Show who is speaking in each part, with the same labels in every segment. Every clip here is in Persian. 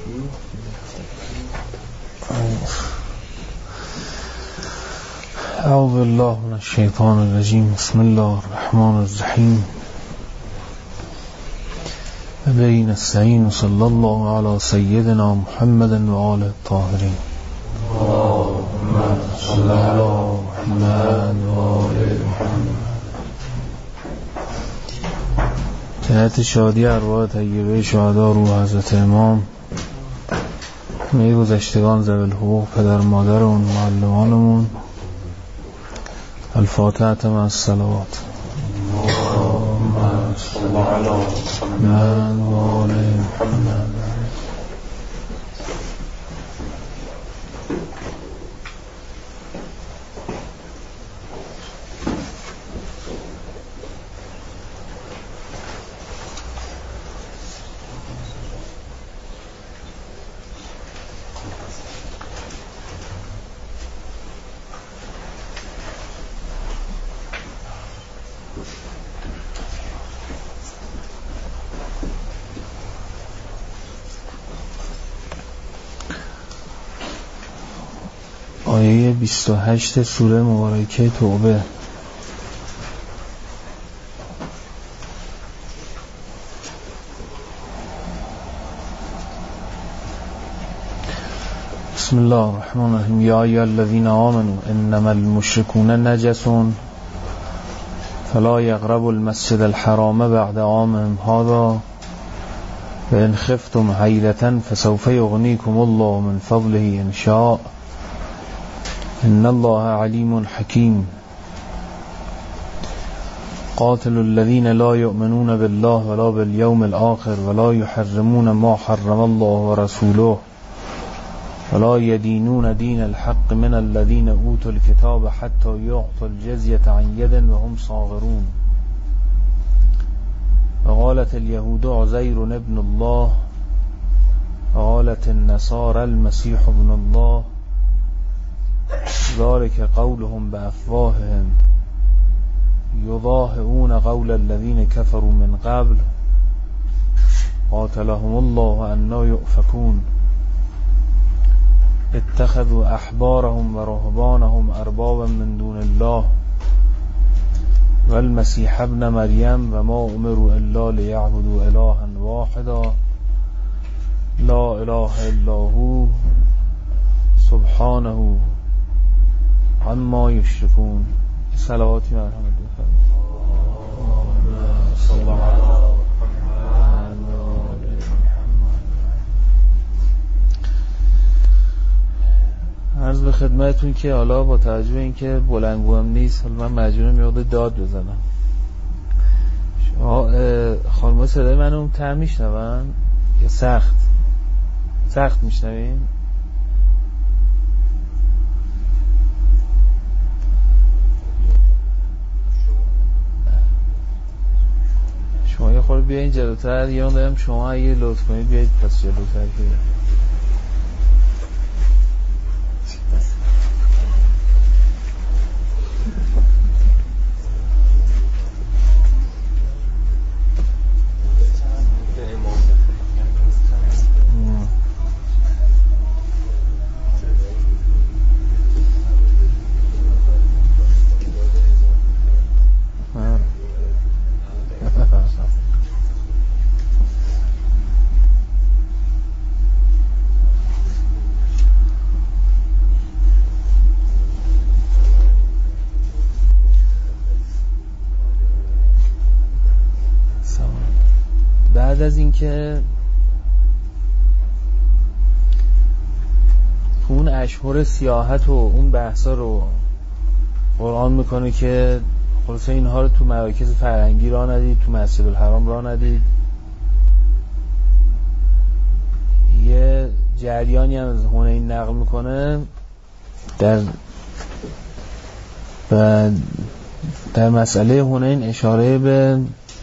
Speaker 1: اعوذ بالله من الشیطان الرجیم. بسم الله الرحمن الرحیم. به نستعین صلی الله علی سیدنا محمد و آله الطاهرین. اللهم صل علی محمد و آل محمد. جهت شادی ارواح طیبه شهدا روح حضرت امام، میگذشتگان ذوی الحقوق، پدر مادرمون، معلمانمون، الفاتحه مع الصلوات. اللهم صل علی محمد و آل محمد. آیه 28 سوره مبارکه توبه. بسم الله الرحمن الرحیم. یا ایها الذین آمنوا انما المشركون نجس فلا يقربوا المسجد الحرام بعد عامهم هذا وان خفتم عیلة فسوف یغنیکم الله من فضله ان شاء ان الله علیم حکیم. قاتلوا الذين لا يؤمنون بالله ولا باليوم الآخر ولا يحرمون ما حرم الله ورسوله ولا يدينون دين الحق من الذين أوتوا الكتاب حتى يعطوا الجزية عن يد وهم صاغرون. وقالت اليهود عزير ابن الله وقالت النصارى المسيح ابن الله ذلك قولهم بأفواههم يضاهئون قول الذين كفروا من قبل قاتلهم الله أنى يؤفكون. اتخذوا أحبارهم ورهبانهم أربابا من دون الله والمسيح ابن مريم وما أمروا إلا ليعبدوا إلها واحدا لا إله إلا هو سبحانه عما یشرکون. صلواتی مرحمت بفرمایید. صلی الله علیه عرض به خدمتتون که حالا با توجه به اینکه بلندگوام نیست، حالا من مجبورم یه داد بزنم. خانم‌ها صدای منو تر میشنون یا سخت میشنوین؟ شما یه خورده بیاین جلوتر، یا دارم شما اگه لطف کنید بیایید پس جلوتر که بعد از اینکه اون اشهر سیاحت و اون بحثا رو قرآن میکنه که خلاصه اینها رو تو مراکز فرهنگی راه ندید، تو مسجد الحرام راه ندید، یه جریانی هم از حنین نقل میکنه در مسئله حنین اشاره به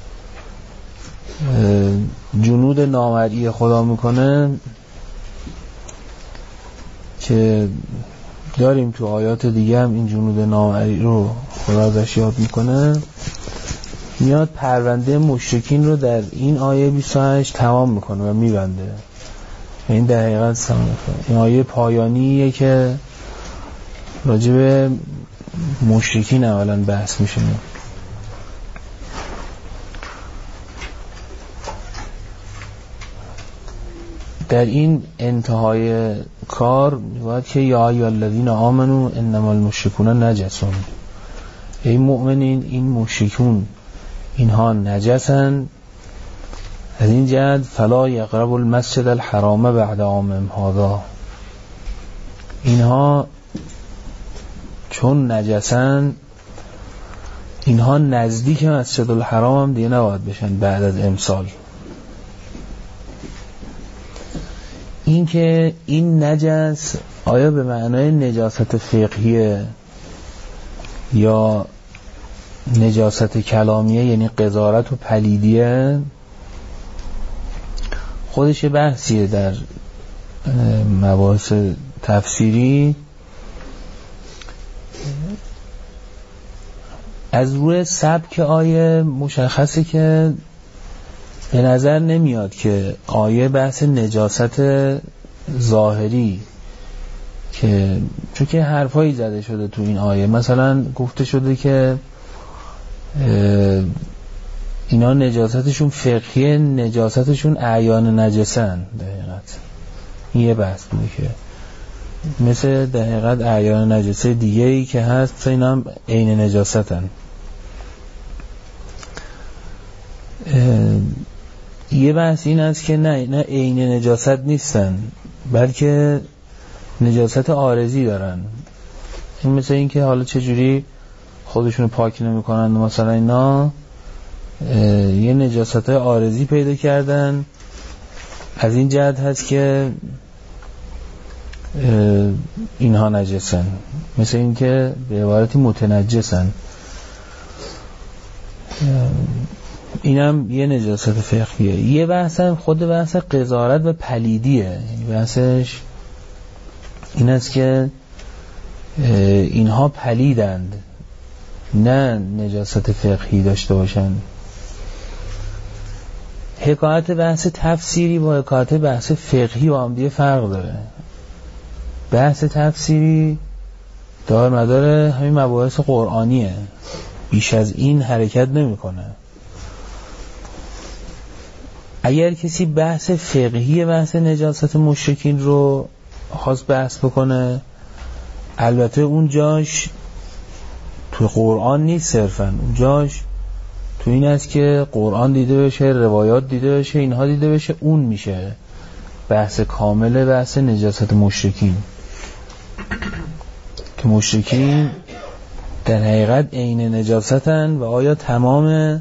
Speaker 1: جنود نامرئی خدا میکنه که داریم تو آیات دیگه هم این جنود نامرئی رو خدا ازش یاد میکنه. میاد پرونده مشرکین رو در این آیه 28 تمام میکنه و میبنده این در حقیقت این آیه پایانیه که راجع به مشرکین اولا بحث میشه. در این انتهای کار باید که یا ایها الذین آمنوا انما المشرکون نجس، ای مؤمنین این مشرکون اینها نجسن، از این جهت فلا یقربوا المسجد الحرام بعد عامهم هذا، اینها چون نجسن اینها نزدیک مسجد الحرام هم دیگه نباید بشن بعد از امسال. این که این نجس آیا به معنای نجاست فقهیه یا نجاست کلامیه، یعنی قذارت و پلیدیه، خودش بحثیه در مباحث تفسیری. از روی سبک آیه مشخصه که به نظر نمیاد که آیه بحث نجاست ظاهری، که چون که حرفایی زده شده تو این آیه، مثلا گفته شده که اینا نجاستشون فقهیه، نجاستشون اعیان نجسن. در حقیقت این یه بحث بوده که مثل در حقیقت اعیان نجسه دیگه ای که هست اینا هم عین نجاستن. یه بحث این است که نه عین نجاست نیستن، بلکه نجاست عارضی دارن. این مثل این که حالا چجوری خودشونو پاک نمی کنن، مثلا اینا یه نجاست عارضی پیدا کردن، از این جهت هست که اینها نجسن، مثل این که به عبارتی متنجسن. اینم یه نجاست فقهیه. یه بحث هم خود بحث قذارت و پلیدیه، بحثش این است که اینها پلیدند، نه نجاست فقهی داشته باشن. حکایت بحث تفسیری با حکایت بحث فقهی با هم دیگه فرق داره. بحث تفسیری دار مدار همین مباحث قرآنیه، بیش از این حرکت نمیکنه. اگر کسی بحث فقهی بحث نجاست مشرکین رو خواست بحث بکنه، البته اون جاش تو قرآن نیست صرفا، اون جاش تو این است که قرآن دیده بشه، روایات دیده بشه، اینها دیده بشه، اون میشه بحث کامل بحث نجاست مشرکین، که مشرکین در حقیقت عین نجاستن و آیا تمام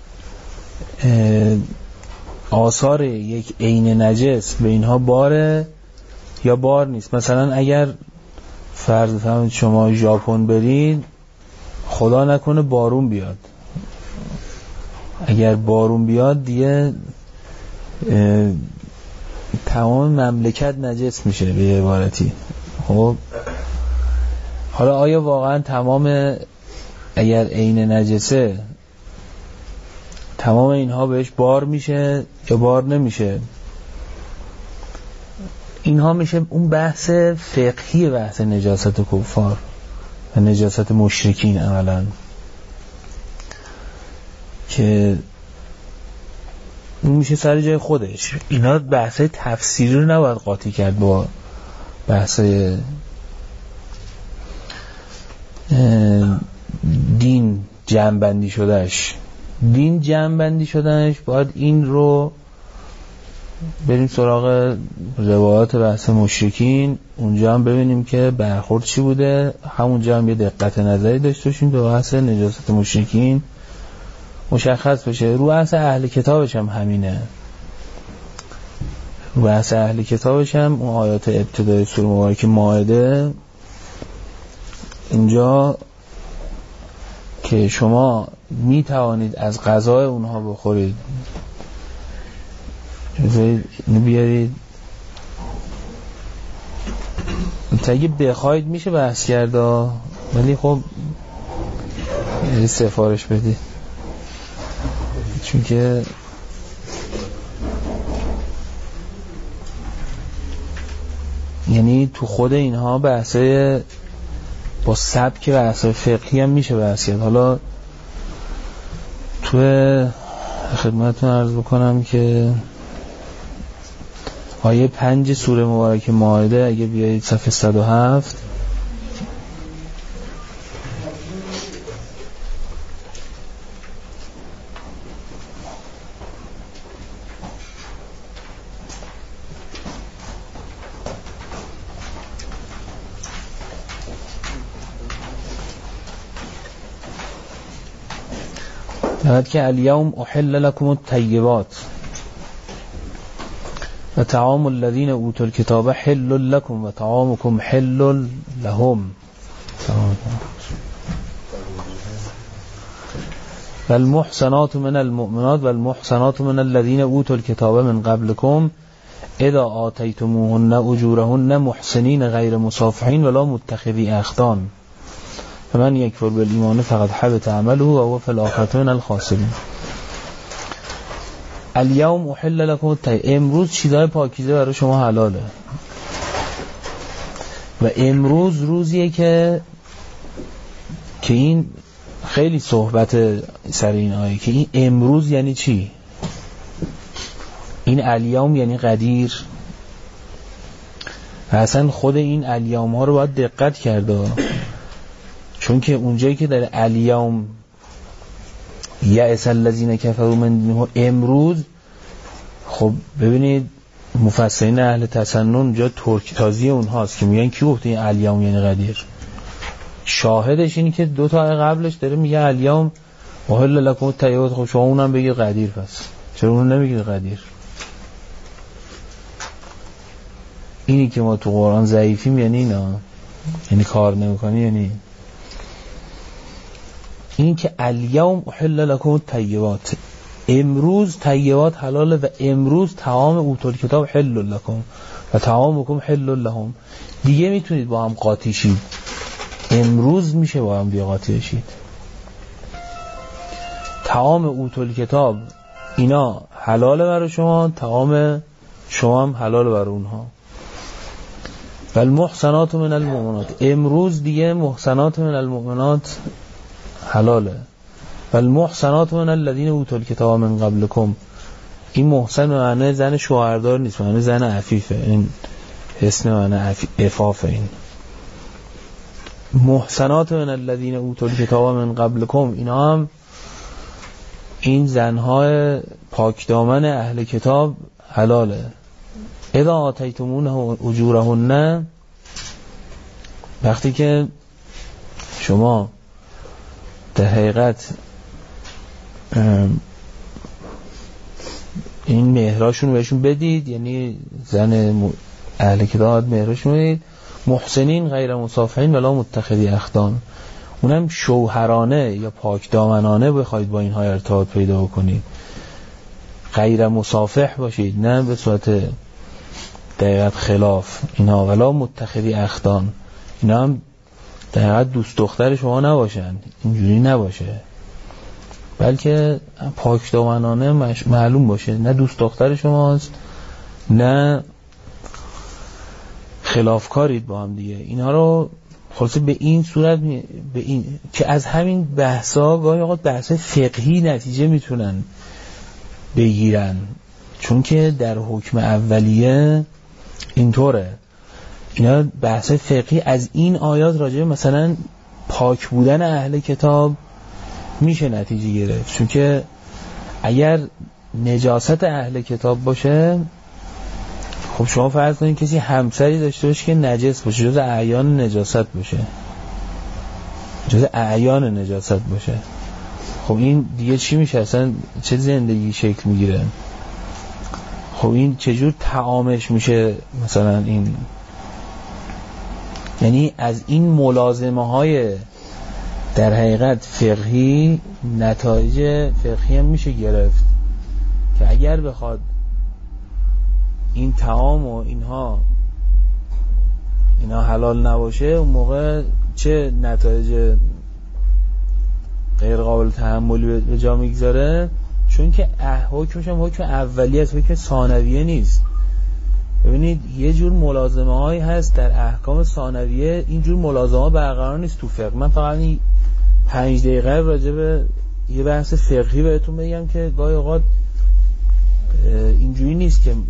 Speaker 1: آثار یک عین نجس به اینها باره یا بار نیست. مثلا اگر فرض فرمایید شما ژاپن برید، خدا نکنه بارون بیاد، اگر بارون بیاد دیگه تمام مملکت نجس میشه به عبارتی. خب حالا آیا واقعا تمام، اگر عین نجسه تمام اینها بهش بار میشه یا بار نمیشه؟ اینها میشه اون بحث فقهی بحث نجاست کفار و نجاست مشرکین عملا، که اون میشه سر جای خودش. اینا بحث تفسیری رو نباید قاطی کرد با بحث دین جمع‌بندی شدهش. دین جمع‌بندی شدهش باید این رو بریم سراغ روایات بحث مشرکین، اونجا هم ببینیم که برخورد چی بوده، همونجا هم یه دقت نظری داشته باشیم به بحث نجاست مشرکین مشخص بشه. رو بحث اهل کتابش هم همینه، رو بحث اهل کتابش هم اون آیات ابتدای سوره مبارکه مائده، اینجا که شما می توانید از غذای اونها بخورید، اینو بیارید اگه بخواید میشه بحث کرد، ولی خب سفارش بدید، چون که یعنی تو خود اینها بحثای با سبک بحثای فقهی هم میشه بحث کرد. حالا تو خدمتتون عرض بکنم که آیه 5 سوره مبارکه مائده اگه بیایید صفحه 107 بعد که الیوم احل لکم الطیبات و طعام الذین اوتوا الکتاب حل لکم و طعامکم حل لهم و المحصنات من المؤمنات و المحصنات من الذین اوتوا الکتاب من قبلکم اذا آتیتموهن اجورهن محسنین غیر مصافحین ولا متخذی اخدان فمن یکفر بالایمان فقد حبط عمله و هو فی الآخرة من الخاسرین. الیوم احل لکم الطیبات، امروز چیزای پاکیزه برای شما حلاله و امروز روزیه که این خیلی صحبت سر این آیه که این امروز یعنی چی. این الیوم یعنی قدیر و اصلا خود این الیوم ها رو باید دقت کرده، چون که اونجایی که در الیوم یأس الذین کفروا من دینهم امروز، خب ببینید مفسرین اهل تسنن اونجا ترک تازی اونهاست که میگن کی گفته این الیوم یعنی قدیر. شاهدش اینی که دو تا آیه قبلش داره میگه الیوم احل لکم الطیبات، خب شما اونم بگید قدیر، پس چرا اونو نمیگید قدیر؟ اینی که ما تو قرآن ضعیفیم یعنی اینا، یعنی کار نمیکنی، یعنی این که الیوم احل لکم الطیبات، امروز طیبات حلاله و امروز طعام اوتوا الکتاب حل لکم و طعامکم حل لهم. دیگه میتونید با هم قاطی شید، امروز میشه با هم دیگه قاطی شید. طعام اوتوا الکتاب اینا حلاله برای شما، طعام شما هم حلاله برای اونها. و المحصنات من المؤمنات، امروز دیگه محصنات من المؤمنات حلاله. و المحصنات من الذین اوتوا الکتاب من قبلکم، این محسن معنی زن شوهردار نیست، معنی زن عفیفه، این اسم معنی عفافه. این محصنات من الذین اوتوا الکتاب من قبلکم اینا هم این زنهای پاکدامن اهل کتاب حلاله. اذا آتیتمونه اجورهن، وقتی که شما در حقیقت این مهراشون بهشون بدید، یعنی زن اهل کتاب مهراشون بدید، محسنین غیر مصافحین ولا متخذی اخدان، اونم شوهرانه یا پاک دامنانه بخواید با اینها ارتباط پیدا بکنید، غیر مصافح باشید، نه به صورت دقیقت خلاف اینها، ولا متخذی اخدان، اینا هم دقیقت دوست دختر شما نباشن، اینجوری نباشه، بلکه پاک دامنانه معلوم باشه نه دوست دختر شماست نه خلافکارید با هم دیگه. اینها رو خلاصه به این صورت به این که از همین بحثا گاهی اوقات بحث فقهی نتیجه میتونن بگیرن، چون که در حکم اولیه اینطوره. اینا بحث فقهی از این آیات راجع مثلا پاک بودن اهل کتاب میشه نتیجه گرفت، چون که اگر نجاست اهل کتاب باشه، خب شما فرض کنید کسی همسری داشته باشه که نجس باشه، جز اعیان نجاست باشه، جز اعیان نجاست باشه، خب این دیگه چی میشه؟ اصلا چه زندگی شکل میگیره؟ خب این چجور طعامش میشه مثلا؟ این یعنی از این ملازمه های در حقیقت فقهی نتایج فقهی هم میشه گرفت که اگر بخواد این طعام و اینا حلال نباشه، اون موقع چه نتایج غیر قابل تحملی به جا میگذاره، چون که حکمش هم حکم اولیه است، حکم ثانویه نیست. ببینید یه جور ملازمه هایی هست در احکام ثانویه، این جور ملازمه ها برقرار نیست تو فقه. من فقط این 5 دقیقه راجع به یه بحث فقهی بهتون بگم که گاهی اوقات اینجوری نیست که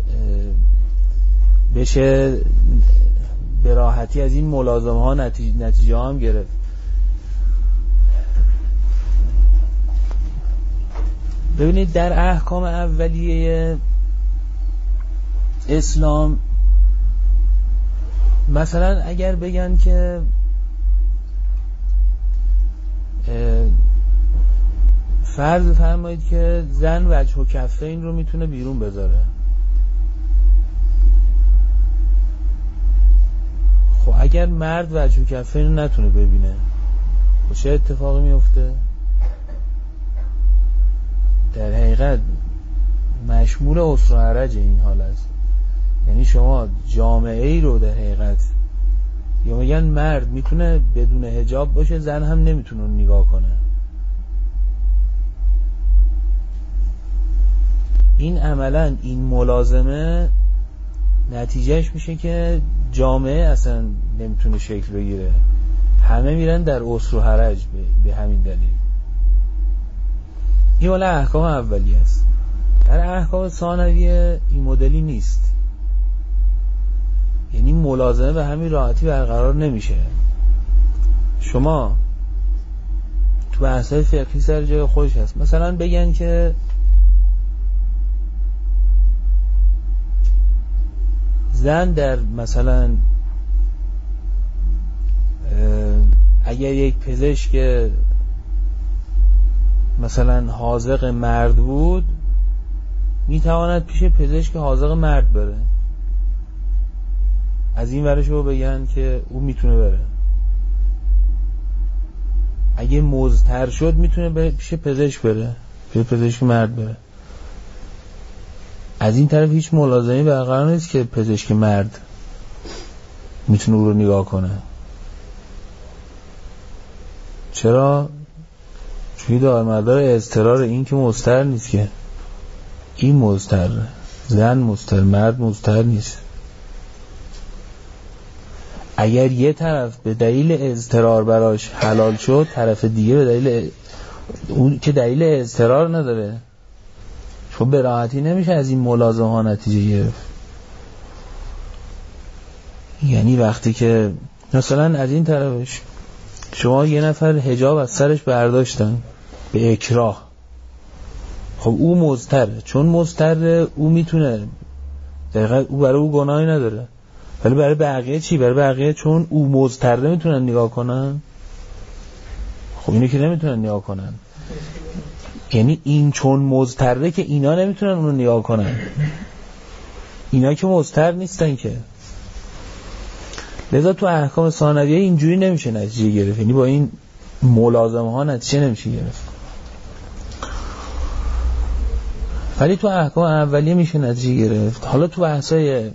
Speaker 1: بشه به راحتی از این ملازمه ها نتیجه هم گرفت. ببینید در احکام اولیه اسلام مثلا اگر بگن که فرض فرمایید که زن وجه و کفین رو میتونه بیرون بذاره، خب اگر مرد وجه و کفین رو نتونه ببینه خب چه اتفاقی میفته؟ در حقیقت مشمول اسر و حرج این حال است. یعنی شما جامعه ای رو در حقیقت، یا میگن مرد میتونه بدون حجاب باشه، زن هم نمیتونه نگاه کنه. این عملا این ملازمه نتیجهش میشه که جامعه اصلا نمیتونه شکل بگیره، همه میرن در اسر و حرج به همین دلیل. این مال احکام اولیه است. در احکام ثانویه این مدلی نیست، یعنی ملازمه به همین راحتی برقرار نمیشه. شما تو بحث‌های فقهی سر جای خودش هست. مثلا بگن که زن در مثلا اگر یک پزشک مثلا حاذق مرد بود میتواند پیش پزشک حاذق مرد بره، از این ورش رو بگن که او میتونه بره. اگه مضطر شد میتونه پیش پزشک بره، پیش پزشک مرد بره. از این طرف هیچ ملازمه‌ای برقرار نیست که پزشک مرد میتونه او رو نگاه کنه. چرا؟ چون دارمدار اضطرار، این که مضطر نیست، که این مضطر، زن مضطر، مرد مضطر نیست. اگر یه طرف به دلیل اضطرار براش حلال شد، طرف دیگه به دلیل اون که دلیل اضطرار نداره، چون به راحتی نمیشه از این ملازمه ها نتیجه گرفت. یعنی وقتی که مثلا از این طرفش شما یه نفر حجاب از سرش برداشتن به اکراه، خب او مضطره، چون مضطره او میتونه، دقیقا او برای او گناهی نداره، ولی برای بقیه چی؟ برای بقیه چون او مضطره میتونن نگاه کنن، خب اینو که نمیتونن نگاه کنن. یعنی این چون مضطره که اینا نمیتونن اونو نگاه کنن، اینا که مضطر نیستن که. لذا تو احکام ثانویه اینجوری نمیشه نتیجه گرفت، یعنی با این ملازمه ها نتیجه نمیشه گرفت. ولی تو احکام اولیه میشه نتیجه گرفت. حالا تو بحثای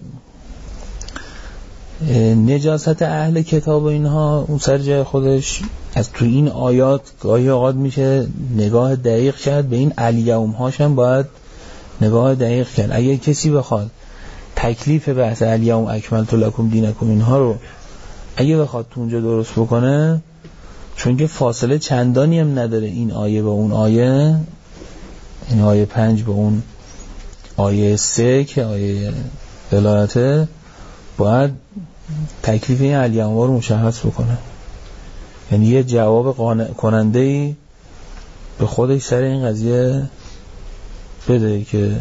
Speaker 1: نجاست اهل کتاب و اینها اون سر جای خودش، از تو این آیات گاهی اوقات میشه نگاه دقیق کرد، به این الیوم هاشم باید نگاه دقیق کرد. اگر کسی بخواد تکلیف بحث الیوم اکملت لکم دینکم اینها رو اگه بخواد تو اونجا درست بکنه، چون که فاصله چندانی هم نداره این آیه با اون آیه، این آیه 5 با اون آیه 3 که آیه ولایته، باید تکلیف این الیوم رو مشخص بکنه. یعنی یه جواب کننده‌ای به خودش سر این قضیه بده که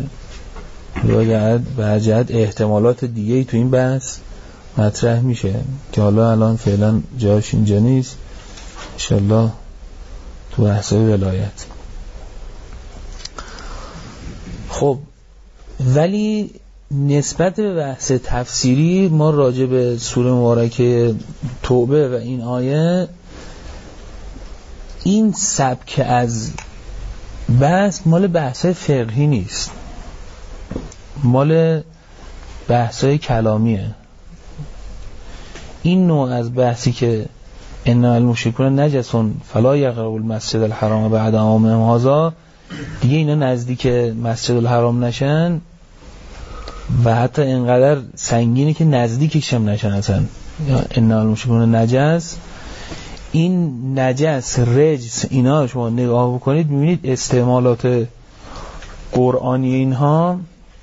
Speaker 1: به جهت احتمالات دیگه‌ای تو این بحث مطرح میشه که حالا الان فعلا جاش اینجا نیست، انشالله تو بحث‌های ولایت. خب ولی نسبت به بحث تفسیری ما راجع به سوره مبارکه توبه و این آیه، این سبک از بحث مال بحث‌های فقهی نیست، مال بحث‌های کلامیه. این نوع از بحثی که ان المشرکون نجس فلا یقربوا المسجد الحرام بعد عامهم هذا، دیگه اینا نزدیک مسجد الحرام نشن، و حتی اینقدر سنگینه که نزدیکش هم نشن اصلا. ان المشرکون نجس، این نجس، رجس، اینا شما نگاه بکنید میبینید استعمالات قرآنی اینها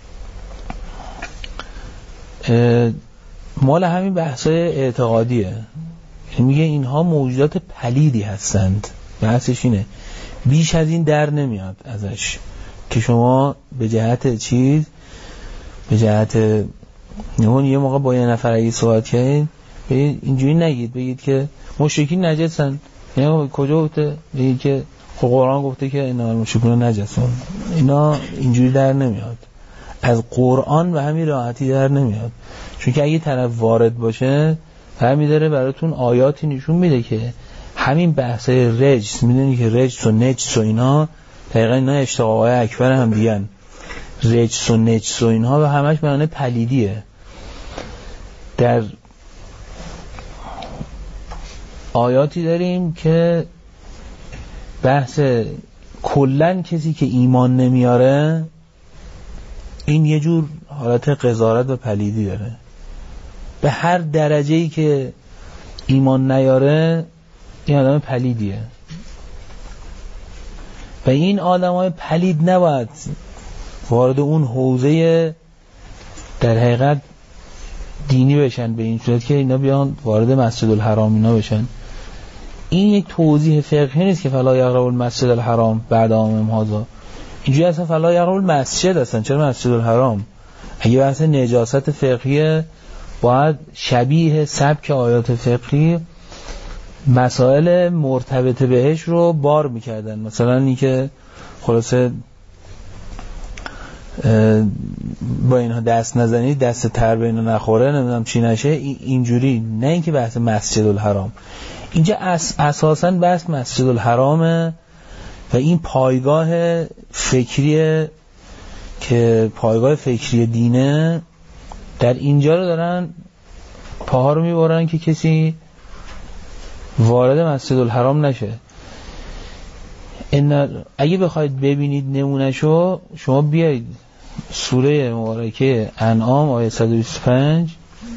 Speaker 1: مال همین بحثای اعتقادیه. میگه اینها موجودات پلیدی هستند، بحثش اینه، بیش از این در نمیاد ازش که شما به جهت چیز، به جهت نمون یه موقع با یه نفر اگه صحبت کردید اینجوری نگید بگید که مشرکین نجسن، یعنی کجا گفته؟ بگید که خب قرآن گفته که اینا مشرکون نجسون. اینا اینجوری در نمیاد، از قرآن به همین راحتی در نمیاد، چون که اگه طرف وارد باشه همین داره براتون آیاتی نشون میده که همین بحثای رجس، میدونی که رجس و نجس و اینا دقیقا اینا اشتقاقای اکبر هم دیگن. رجس و نجس و اینها و همش معنی پلیدیه. در آیاتی داریم که بحث کلن کسی که ایمان نمیاره این یه جور حالت قذارت و پلیدی داره. به هر درجه‌ای که ایمان نیاره این آدم پلیدیه و این آدمای پلید نباید وارد اون حوزه در حقیقت دینی بشن، به این صورت که اینا بیان وارد مسجد الحرام اینا بشن. این یک توضیح فقهی نیست که فلا یقربوا المسجد الحرام بعد عامهم هذا. اینجوری اصلا فلا یقربوا المسجد هستن، چرا مسجد الحرام؟ اگه بحث نجاست فقهیه باید شبیه سبک آیات فقهی مسائل مرتبط بهش رو بار میکردن. مثلا این که خلاصه با اینها دست نزنید، دست تر به اینا نخوره، نمیدونم چی نشه، اینجوری. نه اینکه بحث مسجد الحرام اینجا اساساً بحث مسجد الحرامه و این پایگاه فکریه که پایگاه فکری دینه. در اینجا رو دارن پاها رو میبرن که کسی وارد مسجد الحرام نشه. اگه بخواید ببینید نمونهشو، شما بیایید سوره مبارکه انعام آیه 125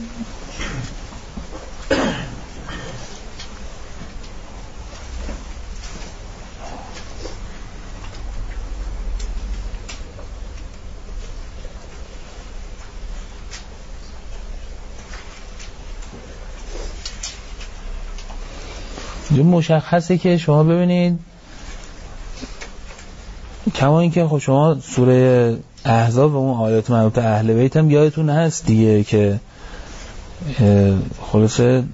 Speaker 1: مشخصه که شما ببینید، کما اینکه خب شما سوره احزاب و اون آیات مربوط به اهل بیت هم یادتون هست دیگه که خلاصه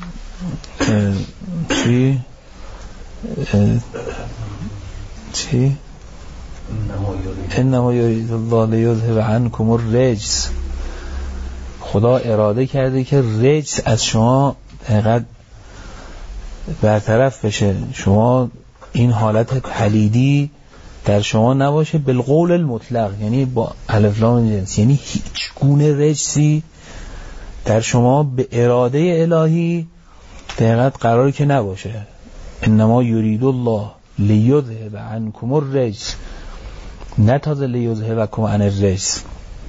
Speaker 1: چی انما یرید الله لیذهب عنکم الرجس، خدا اراده کرده که رجس از شما حقیقت برطرف بشه، شما این حالت پلیدی در شما نباشه بالقول المطلق، یعنی با الف لام جنس، یعنی هیچ گونه رجسی در شما به اراده الهی دقیقاً قراری که نباشه. انما یرید الله لیذهب عنکم الرجس، نه تازه لیذهبکم عن الرجس،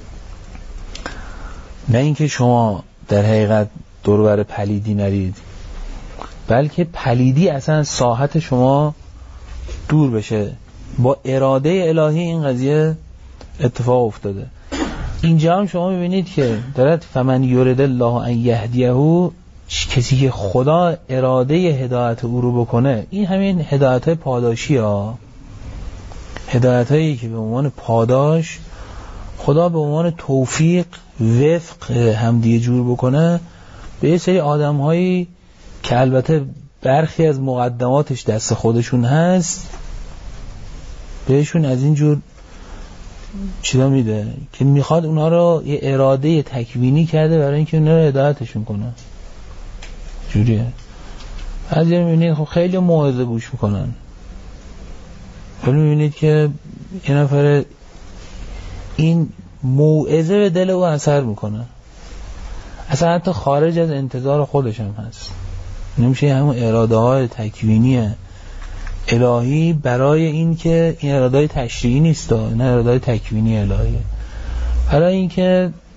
Speaker 1: نه اینکه شما در حقیقت دور و بر پلیدی نرید، بلکه پلیدی اصلا ساحت شما دور بشه. با اراده الهی این قضیه اتفاق افتاده. اینجا هم شما میبینید که دارد فمن یرید الله ان یهدیه، کسی که خدا اراده هدایت او رو بکنه، این همین هدایت های پاداشی ها، هدایت هایی که به عنوان پاداش خدا به عنوان توفیق وفق همدیه جور بکنه به یه سری آدم هایی که البته برخی از مقدماتش دست خودشون هست، بهشون از اینجور چیزا میده که میخواد اونا رو یه اراده تکوینی کرده برای اینکه اونا رو هدایتشون کنه. جوریه. از این میبینید خب خیلی موعظه گوش میکنن، ولی میبینید که یه نفر این موعظه به دل او اثر میکنه، اصلا حتی خارج از انتظار خودش هم هست. نمیشه همون اراده های تکوینی الهی برای این که این اراده های تشریعی نیست، نه اراده های تکوینی الهیه، برای این که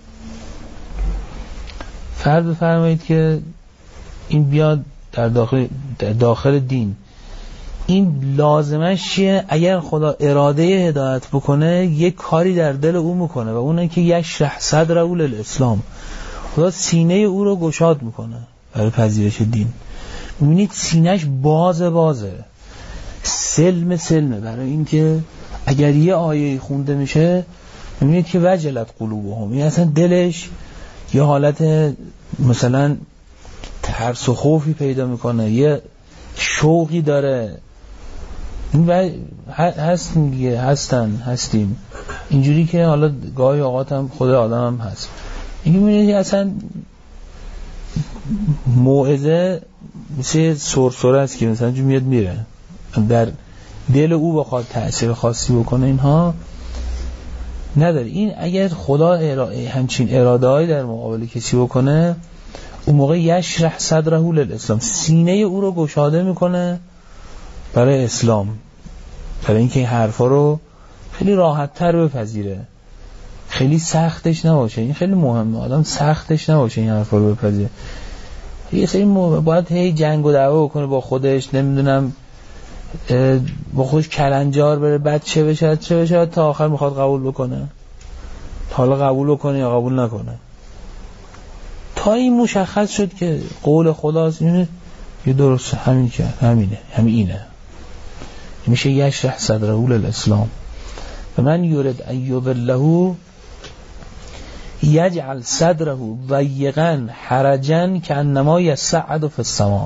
Speaker 1: فرض بفرمایید که این بیاد در داخل دین، این لازمش چیه؟ اگر خدا اراده هدایت بکنه یک کاری در دل او میکنه و اونه که یشرح صدره للاسلام، خدا سینه او رو گشاد میکنه برای پذیرش دین. میبینید سینهش بازه سلمه، برای اینکه اگر یه آیه خونده میشه میبینید که وجلت قلوبهم، این اصلا دلش یه حالت مثلا ترس و خوفی پیدا میکنه، یه شوقی داره. این هستیم اینجوری که حالا گاهی اوقات هم خود آدم هم هست. این میبینید اصلا موعظه مثل سرسره است که مثلا جو میاد میره، در دل او بخواد تأثیر خاصی بکنه اینها نداره. این اگر خدا همچین اراده هایی در مقابل کسی بکنه، اون موقع یشرح صدره للاسلام، سینه او رو گشاده میکنه برای اسلام، برای اینکه این حرفا رو خیلی راحت تر بپذیره، خیلی سختش نباشه. این خیلی مهمه، آدم سختش نباشه این حرفا رو بپذیره. یه سری باید هی جنگ و دعوا بکنه با خودش، نمیدونم با خودش کلنجار بره، بعد چه بشه تا آخر میخواد قبول بکنه، تا حالا قبول بکنه یا قبول نکنه، تا این مشخص شد که قول خداست، اینه یه درست همین که اینه میشه یشرح صدره للاسلام. و من یورد ان یضله یجعل صدره ضیقا حرجا کانما یصعد فی السماء،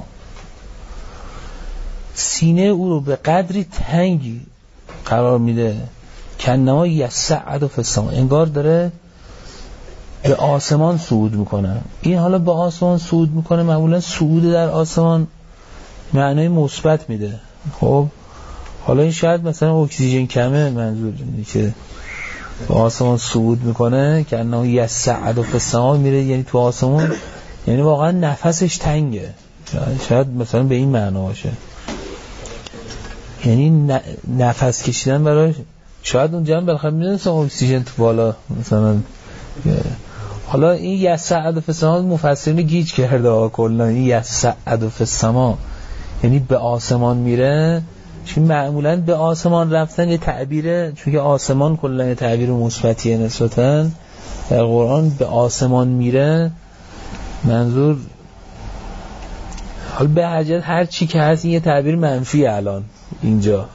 Speaker 1: سینه او رو به قدری تنگی قرار میده کانما یصعد فی السماء، انگار داره به آسمان صعود میکنه. این حالا به آسمان صعود میکنه، معمولا صعود در آسمان معنای مثبت میده. خب حالا این شاید مثلا اکسیژن کمه، منظور اینه که به آسمان صعود میکنه که انه یصعد فی السماء، میره یعنی تو آسمان، یعنی واقعا نفسش تنگه، شاید مثلا به این معنا باشه، یعنی نفس کشیدن براش. شاید اونجا هم بالاخره میدونست اکسیژن تو بالا مثلا. حالا این یصعد فی السماء مفسرین گیج کرده کلا، این یصعد فی السماء یعنی به آسمان میره، چون معمولا به آسمان رفتن یه تعبیره، چون که آسمان کلا یه تعبیر مثبتیه نسبتاً در قرآن. به آسمان میره منظور، حالا به هر جهت هر چی که هست این یه تعبیر منفی الان اینجا.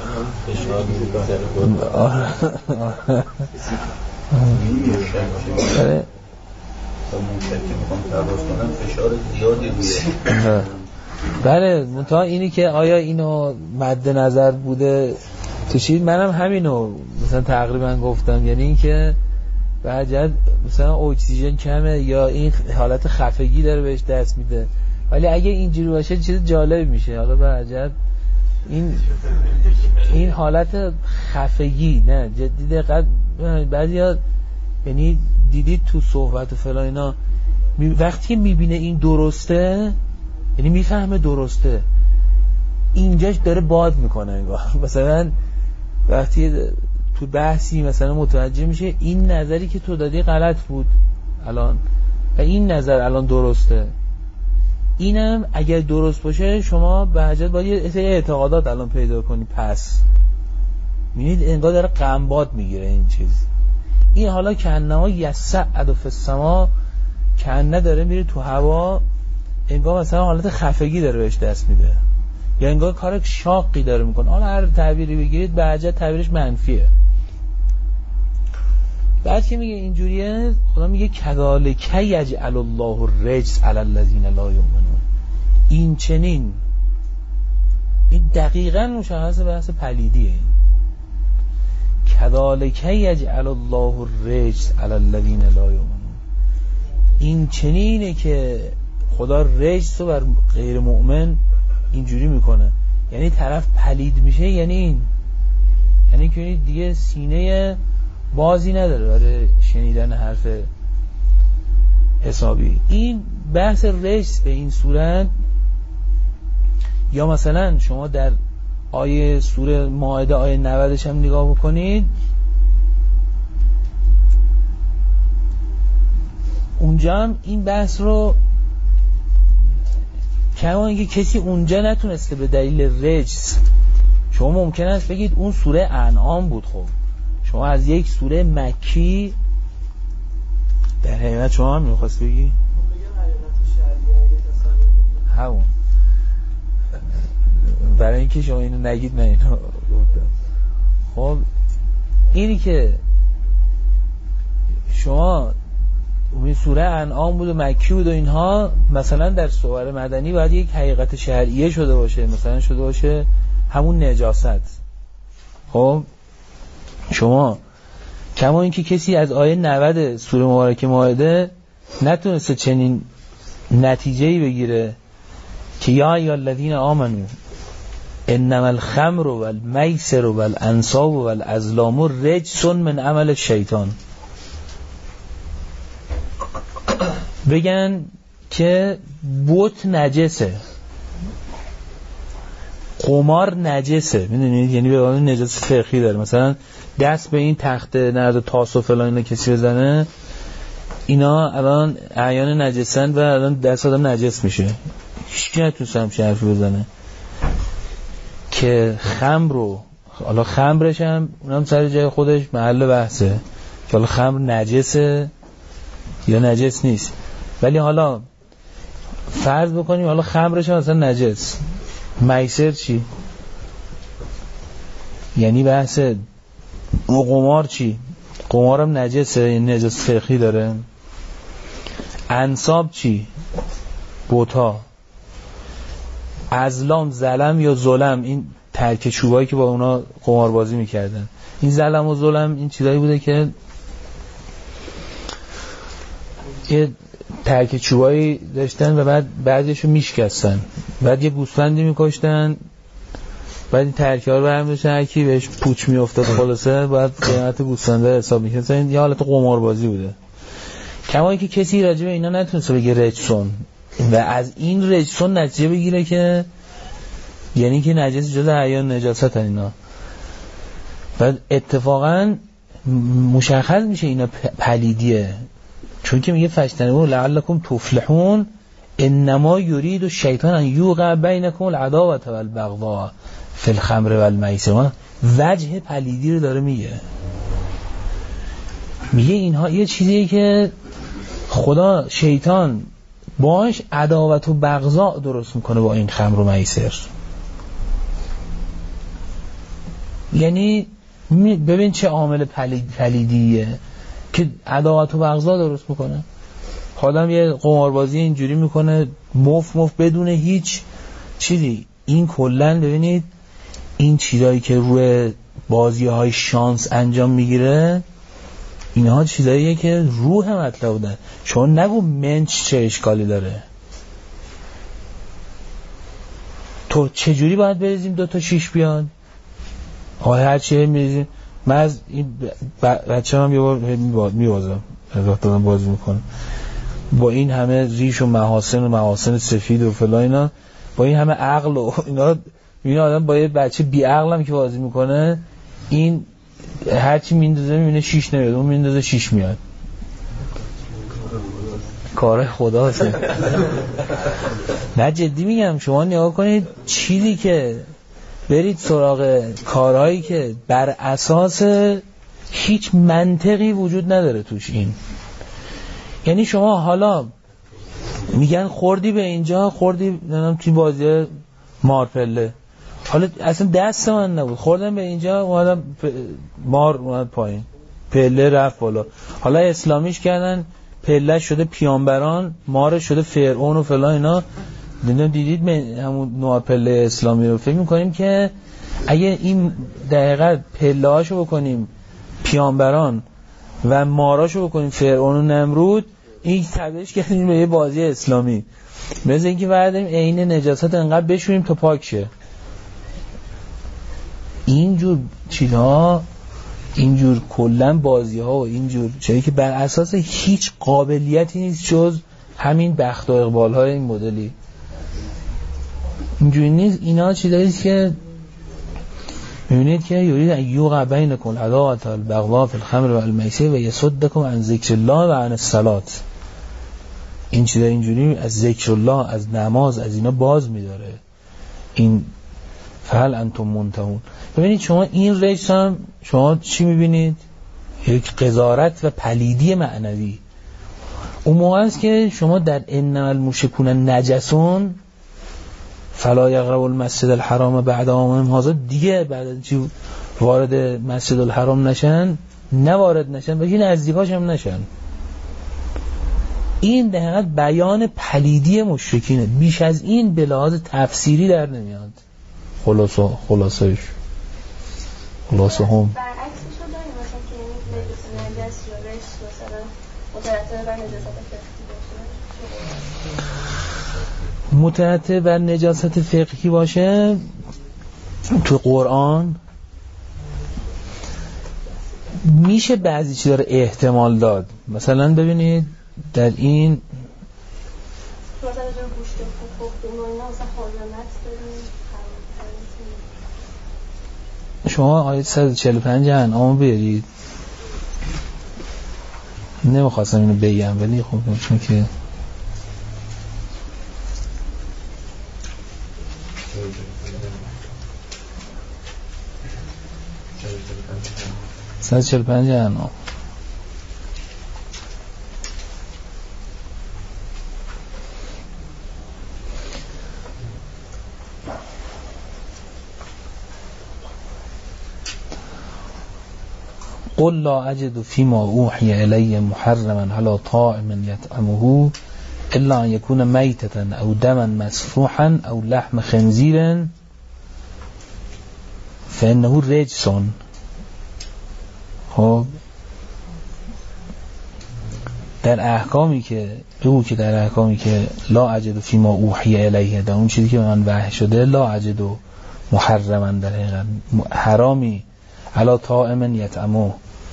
Speaker 1: بله، منتها اینی که آیا اینو مد نظر بوده تو چیز، منم همینو مثلا تقریبا گفتم، یعنی این که به هر جهت مثلا اکسیژن کمه یا این حالت خفگی داره بهش دست میده، ولی اگه اینجوری باشه چیز جالب میشه. حالا به هر جهت این حالت خفگی نه جدی دقت، بعضیا یعنی دیدید تو صحبت و فلان اینا وقتی میبینه این درسته، یعنی میفهمه درسته، اینجاش داره باد میکنه انگار. مثلا وقتی تو بحثی مثلا متوجه میشه این نظری که تو دادی غلط بود الان و این نظر الان درسته، اینم اگر درست باشه شما به حجت باید یه اعتقادات الان پیدا کنی، پس میبینید انگار داره قنباد میگیره این چیز. این حالا کانما یصعد فی السماء، کانه داره میره تو هوا، انگار مثلا حالت خفگی داره بهش دست میده، یا انگار کار شاقی داره میکنه. حالا هر تعبیری بگیرید به حجت تعبیرش منفیه. بعد که میگه اینجوریه، خدا میگه کذالک یجعل الله الرجس علی الذین لا یؤمنون. این چنین، این دقیقاً مشخص بحث پلیدیه. کذالک یجعل الله الرجس علی الذین لا یؤمنون. این چنینه که خدا رجس رو بر غیر مؤمن اینجوری میکنه، یعنی طرف پلید میشه، یعنی این، یعنی که دیگه سینه بازی نداره برای شنیدن حرف حسابی. این بحث رجس به این صورت، یا مثلا شما در آیه سوره مائده آیه 90 هم نگاه بکنید،
Speaker 2: اونجا هم این بحث رو کما اینکه کسی اونجا نتونسته به دلیل رجس، شما ممکن است بگید اون سوره انعام بود. خب شما از یک سوره مکی در حقیقت شما هم میخواست بگی همون، برای اینکه شما اینو نگید من اینو گفتم. خب اینی که شما این سوره انعام بود و مکی بود و اینها، مثلا در سور مدنی باید یک حقیقت شرعیه شده باشه، مثلا شده باشه همون نجاست. خب شما کما اینکه کسی از آیه 90 سوره مبارکه مائده نتونسته چنین نتیجه‌ای بگیره که یا ایها الذین آمنو انما الخمر والمیسر والانصاب والازلام رجس من عمل الشیطان، بگن که بت نجسه، قمار نجسه. میدونید یعنی به معنی نجاست فقهی داره. مثلا دست به این تخته نرد و تاس و فلان اینا کسی بزنه، اینا الان اعیان نجسن و الان دست آدم نجس میشه. هیچ کی نتونست همچین حرفی بزنه که خمر رو، حالا خمرش هم اونم سر جای خودش محل بحثه که حالا خمر نجسه یا نجس نیست. ولی حالا فرض بکنیم حالا خمرش هم مثلا نجس، میسر چی؟ یعنی بحث قمار چی؟ قمارم نجسه، یعنی نجس فقهی داره. انصاب چی؟ بوتا. ازلام زلم یا ظلم، این ترک چوبایی که با اونا قمار بازی میکردن، این زلم و ظلم این چیزایی بوده که یه ترک چوبایی داشتن و بعد بعضیشو میشکستن، بعد یه گوسفندی میکشتن، بعد این ترکه ها رو برمی داشتن، هرکی بهش پوچ میافتاد خلاصه بعد قیمت گوسفنده حساب میکردن. یه حالت قمار بازی بوده. کما اینکه کسی راجع به اینا نتونسته بگه رجسون و از این رجسون نتیجه بگیره که یعنی که نجس جز اعیان نجاست اینا. و اتفاقا مشخص میشه اینا پلیدیه، چون که میگه فاجتنبوه لعلکم تفلحون انما یرید الشیطان ان یوقع بینکم العداوة والبغضاء فی الخمر والمیسر. وجه پلیدی رو داره میگه اینها یه چیزیه که خدا شیطان باش عداوت و بغضاء درست میکنه با این خمر و میسر. یعنی ببین چه عامل پلیدیه که عداوت و بغضاء درست میکنه. آدم یه قماربازی اینجوری میکنه مف بدون هیچ چیزی. این کلن ببینید این چیزایی که روی بازی‌های شانس انجام میگیره، اینها چیزاییه که روح مطلب بودن. چون نگو منچ چه اشکالی داره، تو چجوری باید بریزیم 2 تا 6 بیاد؟ هر چیه میریزیم. من از این بچه هم یه بار میوازم دادم بازی میکنه با این همه ریش و محاسن سفید و فلا اینا، با این همه عقل و اینا، میبینه آدم با یه بچه بی عقل هم که بازی میکنه، این هرچی میندازه میبینه 6 نمیاد، اون میندازه 6 میاد. کار خدا هسته. نه جدی میگم، شما نگاه کنید چیزی که برید سراغ کارهایی که بر اساس هیچ منطقی وجود نداره توش. این یعنی شما حالا میگن خوردی به اینجا، خوردی نمیدونم توی بازی مارپله، حالا اصلا دست من نبود، خوردم به اینجا اومدم مار اومد پایین، پله رفت بالا، حالا اسلامیش کردن، پله شده پیامبران، مار شده فرعون و فلان اینا. دیدید همون نوع پله اسلامی رو فکر میکنیم که اگه این دقیقا پله هاشو بکنیم پیامبران و ماراشو بکنیم فرعون و نمرود، این تبدیلش کردیم به یه بازی اسلامی. مثل اینکه برداریم عین نجاست انقدر بشوریم تا پاک شه. اینجور چیزها، اینجور کلن بازی ها و اینجور چیزی که بر اساس هیچ قابلیتی نیست جز همین بخت و اقبال های این مدلی، اینجوری نیست. اینا چیزایی که میبینید که یورید ایوقع بینکم العداوة والبغضاء فی الخمر والمیسر و یصدکم عن ذکر الله و عن الصلاة. این چیزا اینجوری از ذکر الله، از نماز، از اینا باز می‌داره. این فهل انتم منتهون. ببینید شما این رجس هم شما چی می‌بینید؟ یک قذارت و پلیدی معنوی. اون موقع است که شما در انما المشرکون نجسون فلا یقربوا المسجد الحرام بعد عامهم هذا، دیگه بعد از چی وارد مسجد الحرام نشن، نه وارد نشن بلکه نزدیکاش هم نشن. این در حقیقت بیان پلیدی مشرکینه، بیش از این به لحاظ تفسیری در نمیاد. خلاصه هم
Speaker 3: برعکسش رو داریم مثلا که نجس یا رجس مثلا مترتب بر نجاست فقهی باشه،
Speaker 2: مترتب بر نجاست فقهی باشه تو قرآن میشه بعضی چیزا رو احتمال داد. مثلا ببینید در این
Speaker 3: مثلا جو گوشت خوب اینا مثلا حرمت داریم.
Speaker 2: شما آیه 145 انعام بیارید. نمیخواستم اینو بگم ولی خب چون که سال 45 انعام قل لا اجد فيما اوحي الي محرما على طاعم يطعمه الا ان يكون ميتة او دما مسفوحا او لحم خنزير فانه رجس. خب در احکامی که در احکامی که لا اجد فيما اوحي الیه، در اون چیزی که به من وحی شده، لا اجد محرما، در حقیقت حرامی علی طاعم یطعمه،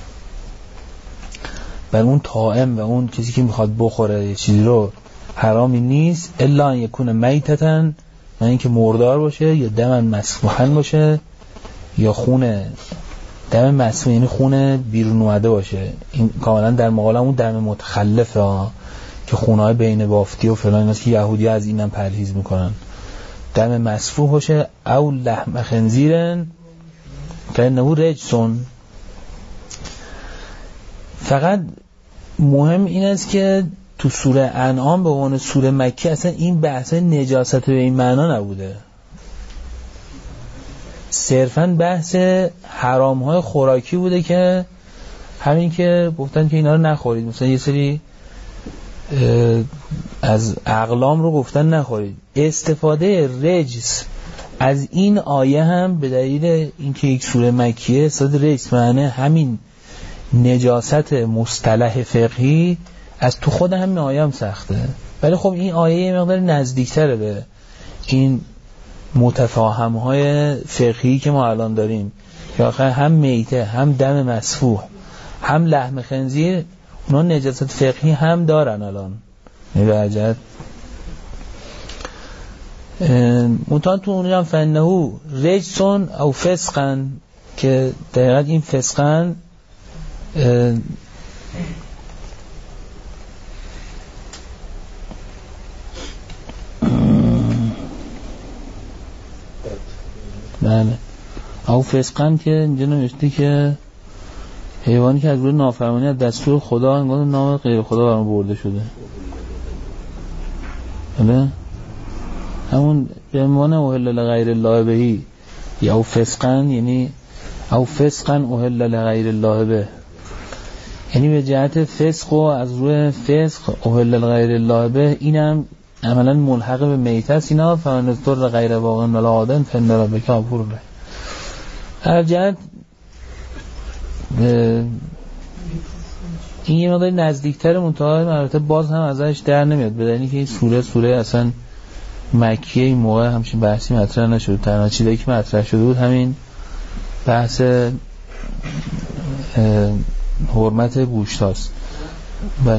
Speaker 2: بر اون طاعم و اون کسی که میخواد بخوره یه چیزی رو حرامی نیست الا ان یکون میتتن، نه اینکه مردار باشه، یا دم مسفوحا باشه، یا خون دم مسفوح یعنی خون بیرون اومده باشه. این کاملا در مقابل اون دم متخلفه که خونهای بین بافتی و فلان ایناست که یهودی از اینم پرهیز میکنن. دم مسفوح باشه او لحم خنزیر فانه رجسون. فقط مهم این است که تو سوره انعام به عنوان سوره مکی اصلا این بحث نجاست به این معنا نبوده، صرفاً بحث حرام‌های خوراکی بوده که همین که گفتن که اینا رو نخورید، مثلا یه سری از اقلام رو گفتن نخورید. استفاده رجس از این آیه هم به دلیل اینکه یک سوره مکیه، استفاده رجس معنی همین نجاست مصطلح فقهی از تو خود همین آیه هم سخته، ولی خب این آیه یه مقدار نزدیکتره به این متفاهم‌های فقهی که ما الان داریم که آخر هم میته، هم دم مسفوح، هم لحم خنزیر، اونا نجاست فقهی هم دارن الان. نبعجت منطقه تو اونی هم فنهو رجسون او فسقن، که دقیقا این فسقن بله او فسقن که اینجا نوشته که حیوانی که از روی نافرمانی از دستور خدا انگار نام غیر خدا برام برده شده. بله همون به عنوان اوهل لغیر الله بهی، یا او فسقن یعنی او فسقن اوهل لغیر الله به، یعنی به جهت فسق و از روی فسق اوهل لغیر الله به، اینم عملا ملحق به میته است. اینا فمنستر غیر واقع ولا عادن فإن ربک غفور رحیم. هر جهت این یه مقدار نزدیکتر منتها البته باز هم ازش در نمیاد، به دلیلی که این سوره اصلا مکیه، این موقع همچین بحثی مطرح نشد. تنها چیزی که مطرح شده بود همین بحث حرمت گوشت هاست. بله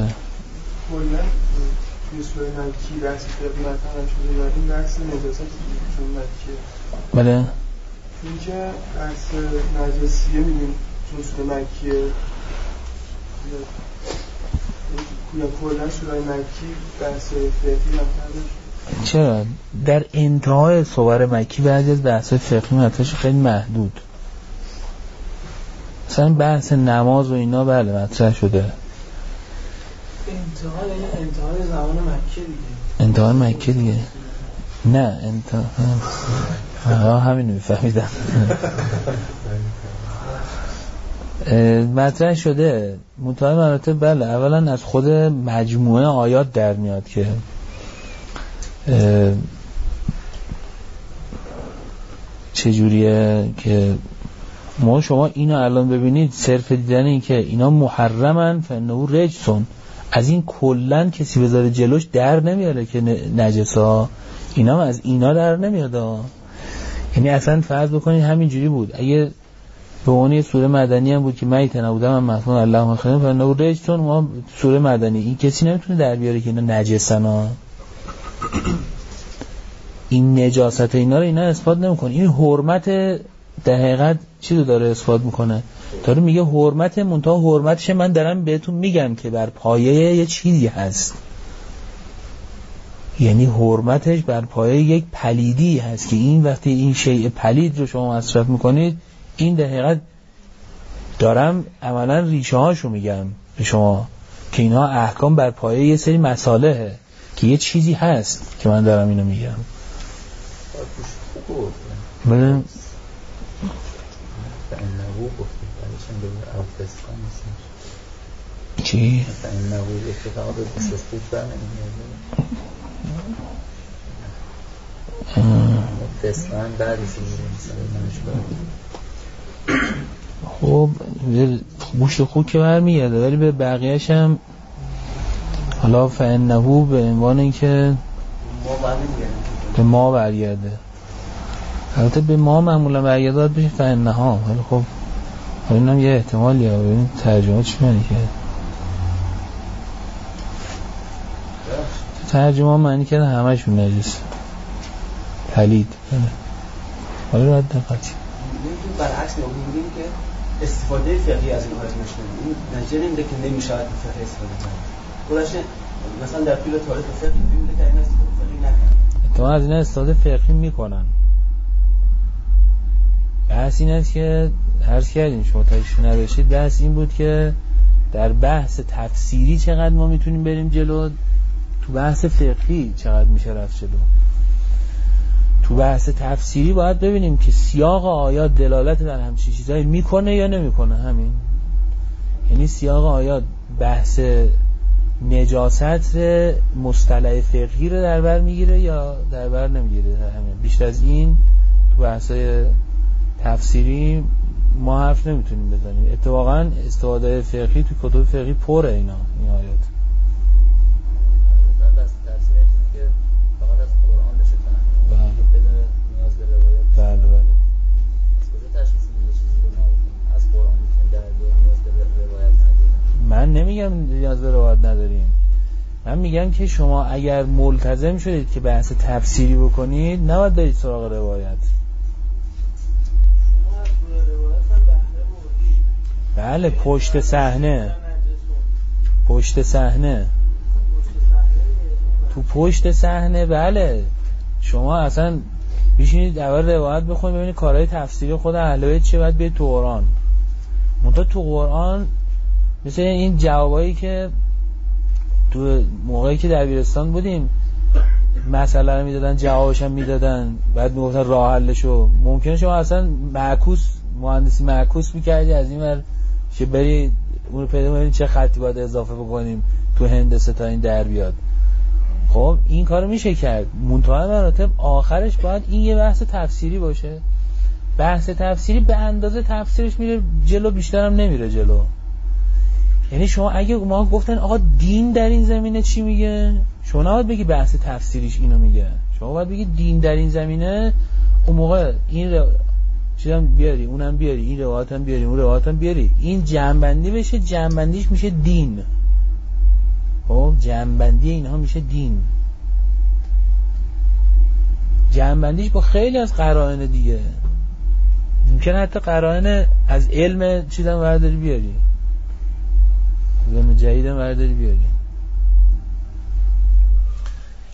Speaker 4: توی سوره مکی بحث فقهی مطرح شده یا این بحث نجاست چون مکیه؟
Speaker 2: بله
Speaker 4: این که بحث نجاسیه میدیم چون سوره مکیه یا کلا سوره مکی بحث فقهی مطرح؟
Speaker 2: چرا؟ در انتهای سور مکی بعضی از بحث فقهی مطرحش خیلی محدود. مثلا بحث نماز و اینا بله مطرح شده.
Speaker 4: انتهای زمان مکه دیگه.
Speaker 2: انتهای مکه دیگه. نه انتها همین میفهمیدم. مطرح شده منتهای مراتب بله. اولا از خود مجموعه آیات در میاد که چجوریه که شما اینو الان ببینید صرف دیدن این که اینا محرمن فانه رجسون، از این کلن کسی بذاره جلوش در نمیاره که نجسا، اینا از اینا در نمیاد. یعنی اصلا فرض بکنید همین جوری بود اگه به عنوان سوره مدنی هم بود که میت نبودم من مفهوم الله خیرم فانه رجسون، ما سوره مدنی این کسی نمیتونه در بیاره که اینا نجسن. این نجاست اینا رو اینا اثبات نمیکنه. این حرمت در حقیقت چی رو داره اثبات میکنه؟ داره میگه حرمت منتها حرمتش من دارم بهتون میگم که بر پایه یه چیزی هست، یعنی حرمتش بر پایه یک پلیدی هست که این وقتی این شیء پلید رو شما مصرف میکنید این در حقیقت دارم عملا ریشه هاشو میگم به شما که اینها احکام بر پایه یه سری مصالحه که یه چیزی هست که من دارم اینو میگم. بله چی؟ خب گوشت خوب که برمیگرده ولی به بقیهش هم حالا فانه به عنوان اینکه به ما برگرده، البته به ما معمولا برگرداد بشه فانه ها، ولی خب این هم یه احتمالیه. ببینید ترجمه چی معنی کرد؟ ترجمه معنی کرده همشون نجس پلید. حالا رد دقیقی
Speaker 5: برعکس میگیم که استفاده فقهی از این آیات نشده این نتیجه نمیده که نمیشه از فقه استفاده کنه. خودش مثلا در طول تاریخ فقه میبینه که این استفاده فقهی نکنه.
Speaker 2: تو از این استفاده فقهی میکنن. بحث این است که عرض کردیم شما تایش نداشتید، بحث این بود که در بحث تفسیری چقدر ما میتونیم بریم جلو، تو بحث فقهی چقدر میشه رفت جلو. تو بحث تفسیری باید ببینیم که سیاق آیات دلالت بر همچین چیزایی میکنه یا نمیکنه. همین یعنی سیاق آیات بحث نجاست مصطلح فقهی رو در بر میگیره یا در بر نمیگیره. همین بیشتر از این تو بحث تفسیری ما حرف نمیتونیم بزنیم. اتفاقا استفاده فقهی تو کتب فقهی پره این آیات. من نمیگم نیاز به روایت نداریم، من میگم که شما اگر ملتزم شدید که بحث تفسیری بکنید نباید برید سراغ روایت. بله پشت صحنه تو پشت صحنه بله شما اصلا بشینید اول روایت بخونید ببینید کارهای تفسیری خود اهل بیت چه، باید برید تو قرآن. منتها تو قرآن مثل این جوابایی که تو موقعی که دبیرستان بودیم مسئله رو میدادن جوابش هم میدادن بعد میگفتن راه حلشو، ممکنه شما اصلا مهندسی معکوس میکردی از این ور که بری اون رو پیدا کنید چه خطی باید اضافه بکنیم تو هندسه تا این در بیاد. خب این کارو میشه کرد، منتهای مراتب آخرش باید این یه بحث تفسیری باشه. بحث تفسیری به اندازه تفسیرش میره جلو، بیشتر هم نمیره جلو. یعنی شما اگه ما گفتن آقا دین در این زمینه چی میگه، شما نباید بگی بحث تفسیریش اینو میگه، شما باید بگی دین در این زمینه، اون موقع این چیزام بیاری اونم بیاری این روایتم بیاری اون روایتم بیاری، این جمع‌بندی بشه، جمع‌بندیش میشه دین. خب جمع‌بندی اینها میشه دین، جمع‌بندیش با خیلی از قرائن دیگه. ممکنه حتی قرائن از علم چیزام برداری بیاری، علم جدیدم برداری بیاری.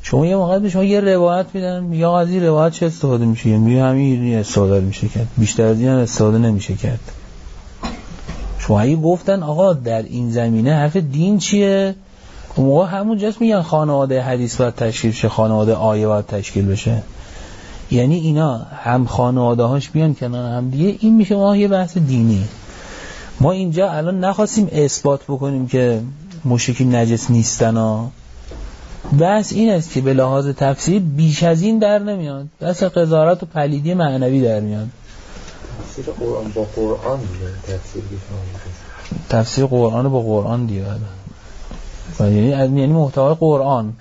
Speaker 2: شما یه موقع به شما یه روایت میدن، یا از این روایت چه استفاده میشه؟ میگه همین استفاده میشه کرد، بیشتر از این استفاده نمیشه کرد. شما اگه گفتن آقا در این زمینه حرف دین چیه، اون موقع همونجاست میگن خانواده حدیث باید تشکیل شه، خانواده آیه باید تشکیل بشه. یعنی اینا هم خانواده هاش بیان کنار هم دیگه، این میشه ما یه بحث دینی. ما اینجا الان نخواستیم اثبات بکنیم که مشرکین نجس نیستن ها. بس این است که به لحاظ تفسیر بیش از این در نمیاد، بس قضاوت و پلیدی معنوی در میاد.
Speaker 6: تفسیر قرآن با قرآن دیگه،
Speaker 2: تفسیر قرآن با قرآن دیگه. یعنی محتوای قرآن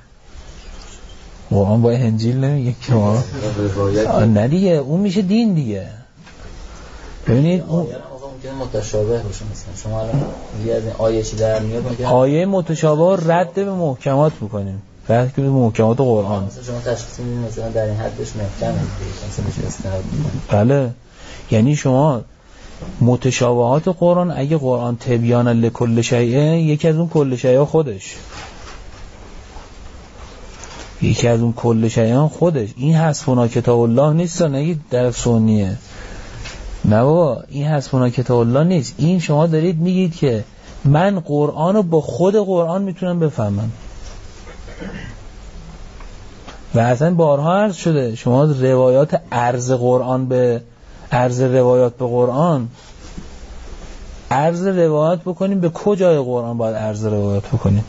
Speaker 2: با انجیل نمیگه که ما نه دیگه، اون میشه دین دیگه. ببینید اون
Speaker 6: متشابه باشه، مثلا شما الان میگی از این آیه چی در میاد،
Speaker 2: آیه متشابه رد به محکمات میکنیم، رد به محکمات قرآن.
Speaker 6: مثلا شما تشخیص میدید مثلا در این حدش محکمه، مثلا میشه استناد میکنید.
Speaker 2: بله، یعنی شما متشابهات قرآن، اگه قرآن تبیان لکل شیء، یکی از اون کل شیء خودش، یکی از اون کل شیء خودش، این حسبنا کتاب الله نیست، نگید در سنیه، نه بابا این حسبنا کتاب الله نیست. این شما دارید میگید که من قرآن رو با خود قرآن میتونم بفهمم. و اصلا بارها عرض شده شما روایات عرض قرآن به عرض روایات به قرآن، عرض روایات بکنیم به کجای قرآن باید عرض روایات بکنیم؟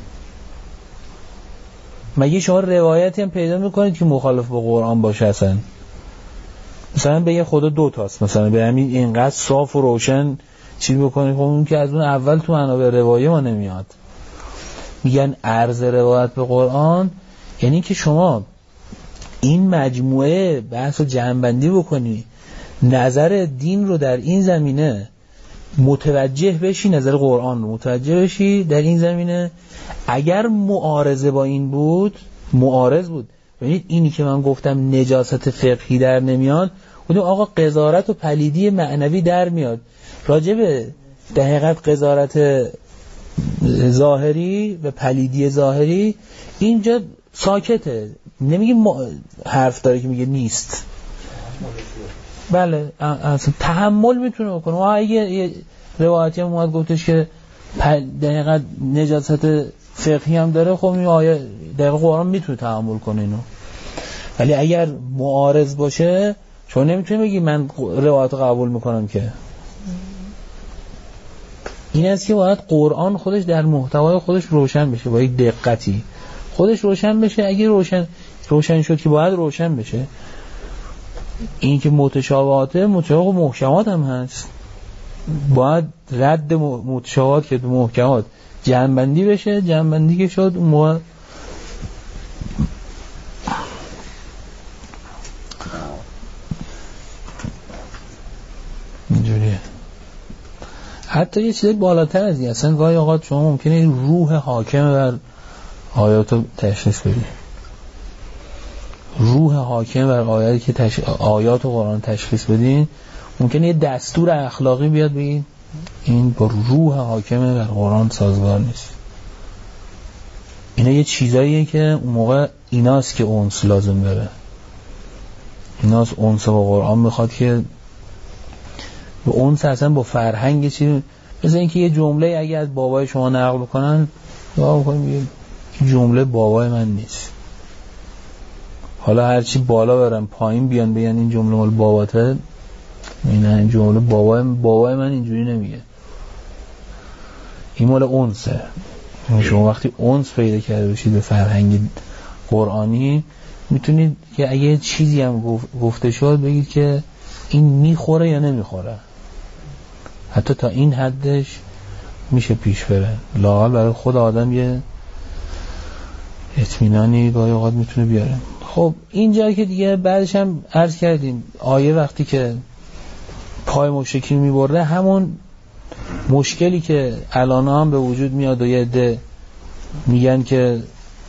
Speaker 2: مگه شما روایتی هم پیدا میکنید که مخالف با قرآن باشه؟ اصلا مثلا به یه خدا دو تاست، مثلا به همین اینقدر صاف و روشن چی بکنید؟ خب اون که از اون اول تو منابع روایه ما نمیاد. میگن عرض روایت به قرآن یعنی که شما این مجموعه بحث رو جمع‌بندی بکنی، نظر دین رو در این زمینه متوجه بشی، نظر قرآن رو متوجه بشی در این زمینه. اگر معارضه با این بود، معارض بود، ببینید اینی که من گفتم نجاست فقهی در نمیاد، بودیم آقا قضاوت و پلیدی معنوی در میاد. راجب در حقیقت قضاوت ظاهری و پلیدی ظاهری اینجا ساکته، نمیگه حرف داره که میگه نیست. بله اصلا تحمل میتونه بکنه. اگه یه روایتی هم اومد گفتش که دقیقا نجاست فقهی هم داره، خب این آیه دقیقا قرآن میتونه تحمل کنه اینو. ولی اگر معارض باشه چون نمیتونه بگی من روایت قبول میکنم که. این است که باید قرآن خودش در محتوای خودش روشن بشه، با یک دقتی خودش روشن بشه. اگه روشن شد که باید روشن بشه. این که متشابهات محکمات هم هست، باید رد متشابهات که محکمات جمع‌بندی بشه. جمع‌بندی که شد اون موقع اینجوریه. حتی یه چیز بالاتر از این، اصلا گاهی اوقات شما ممکنه روح حاکم بر آیات رو تشخیص بدید. روح حاکم بر آیاتی که آیات و قرآن تشخیص بدین، ممکنه یه دستور اخلاقی بیاد بگید این با روح حاکم بر قرآن سازگار نیست. اینا یه چیزاییه که اون موقع ایناست که اونس لازم داره، ایناست اونس با قرآن میخواد که به اونس اصلا با فرهنگ چی. مثل اینکه یه جمله اگه از بابای شما نقل بکنن، دعا بکنیم یه جمله بابای من نیست، حالا هرچی بالا برم پایین بیان بگن این جمله مال باباته، این جمله بابای من اینجوری نمیگه، این مال اونسه. شما وقتی اونس پیدا کرده باشید به فرهنگ قرآنی، میتونید که اگه چیزی هم گفته شد بگید که این میخوره یا نمیخوره. حتی تا این حدش میشه پیش بره، لااقل برای خود آدم یه اطمینانی گاهی اوقات میتونه بیاره. خب اینجا که دیگه بعدش هم عرض کردیم آیه وقتی که پای مشرکین میبره، همون مشکلی که الان هم به وجود میاد و یه عده میگن که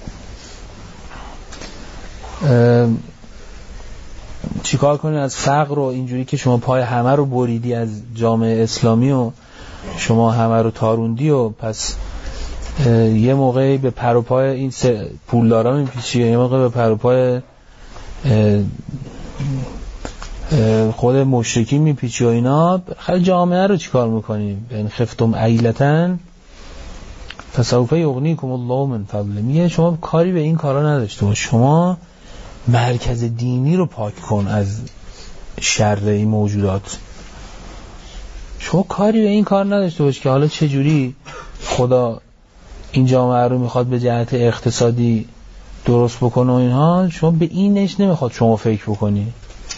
Speaker 2: چیکار کنید از فقر و اینجوری که شما پای همه رو بریدی از جامعه اسلامی و شما همه رو تاروندی و پس یه موقعی به پر و پای این پولدارا میپیچی، یه موقع به پر و پای خود مشرکین میپیچی و اینا. خیلی جامعه رو چیکار میکنیم؟ این خفتم عیلتن فسوف یغنیکم الله من فضله. میگه شما کاری به این کارا نداشته باش، شما مرکز دینی رو پاک کن از شر این موجودات. شما کاری به این کار نداشته باش که حالا چه جوری خدا این جامعه رو میخواد به جهت اقتصادی درست بکنه و اینها. شما به اینش نمیخواد شما فکر بکنی.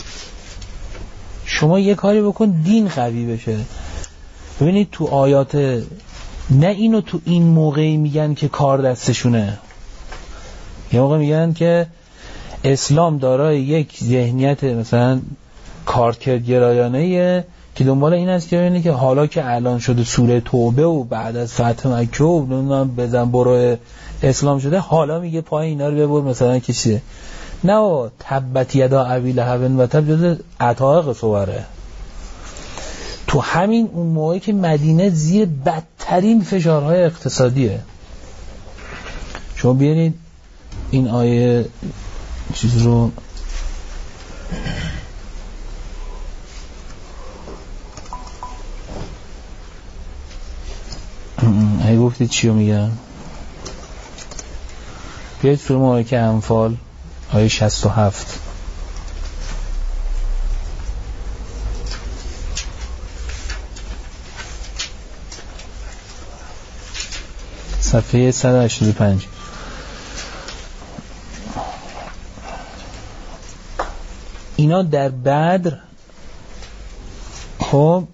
Speaker 2: شما یه کاری بکن دین قوی بشه. ببینید تو آیات نه اینو تو این موقعی میگن که کار دستشونه، یه موقع میگن که اسلام دارای یک ذهنیت مثلا کارکردگرایانه‌ایه که دنبال این است که ببینه که حالا که الان شده سوره توبه و بعد از فتح مکه و بزن برو اسلام شده، حالا میگه پای اینا رو ببر مثلا که چیه. نه تبت یدا ابی لهب و تب جز عطاق صوره. تو همین اون موقعی که مدینه زیر بدترین فشارهای اقتصادیه. شما بیارید این آیه چیز رو هی گفتید چی رو میگم؟ بیایید سوره مبارکه انفال آیه 67. صفحه 185. اینا در بدر خب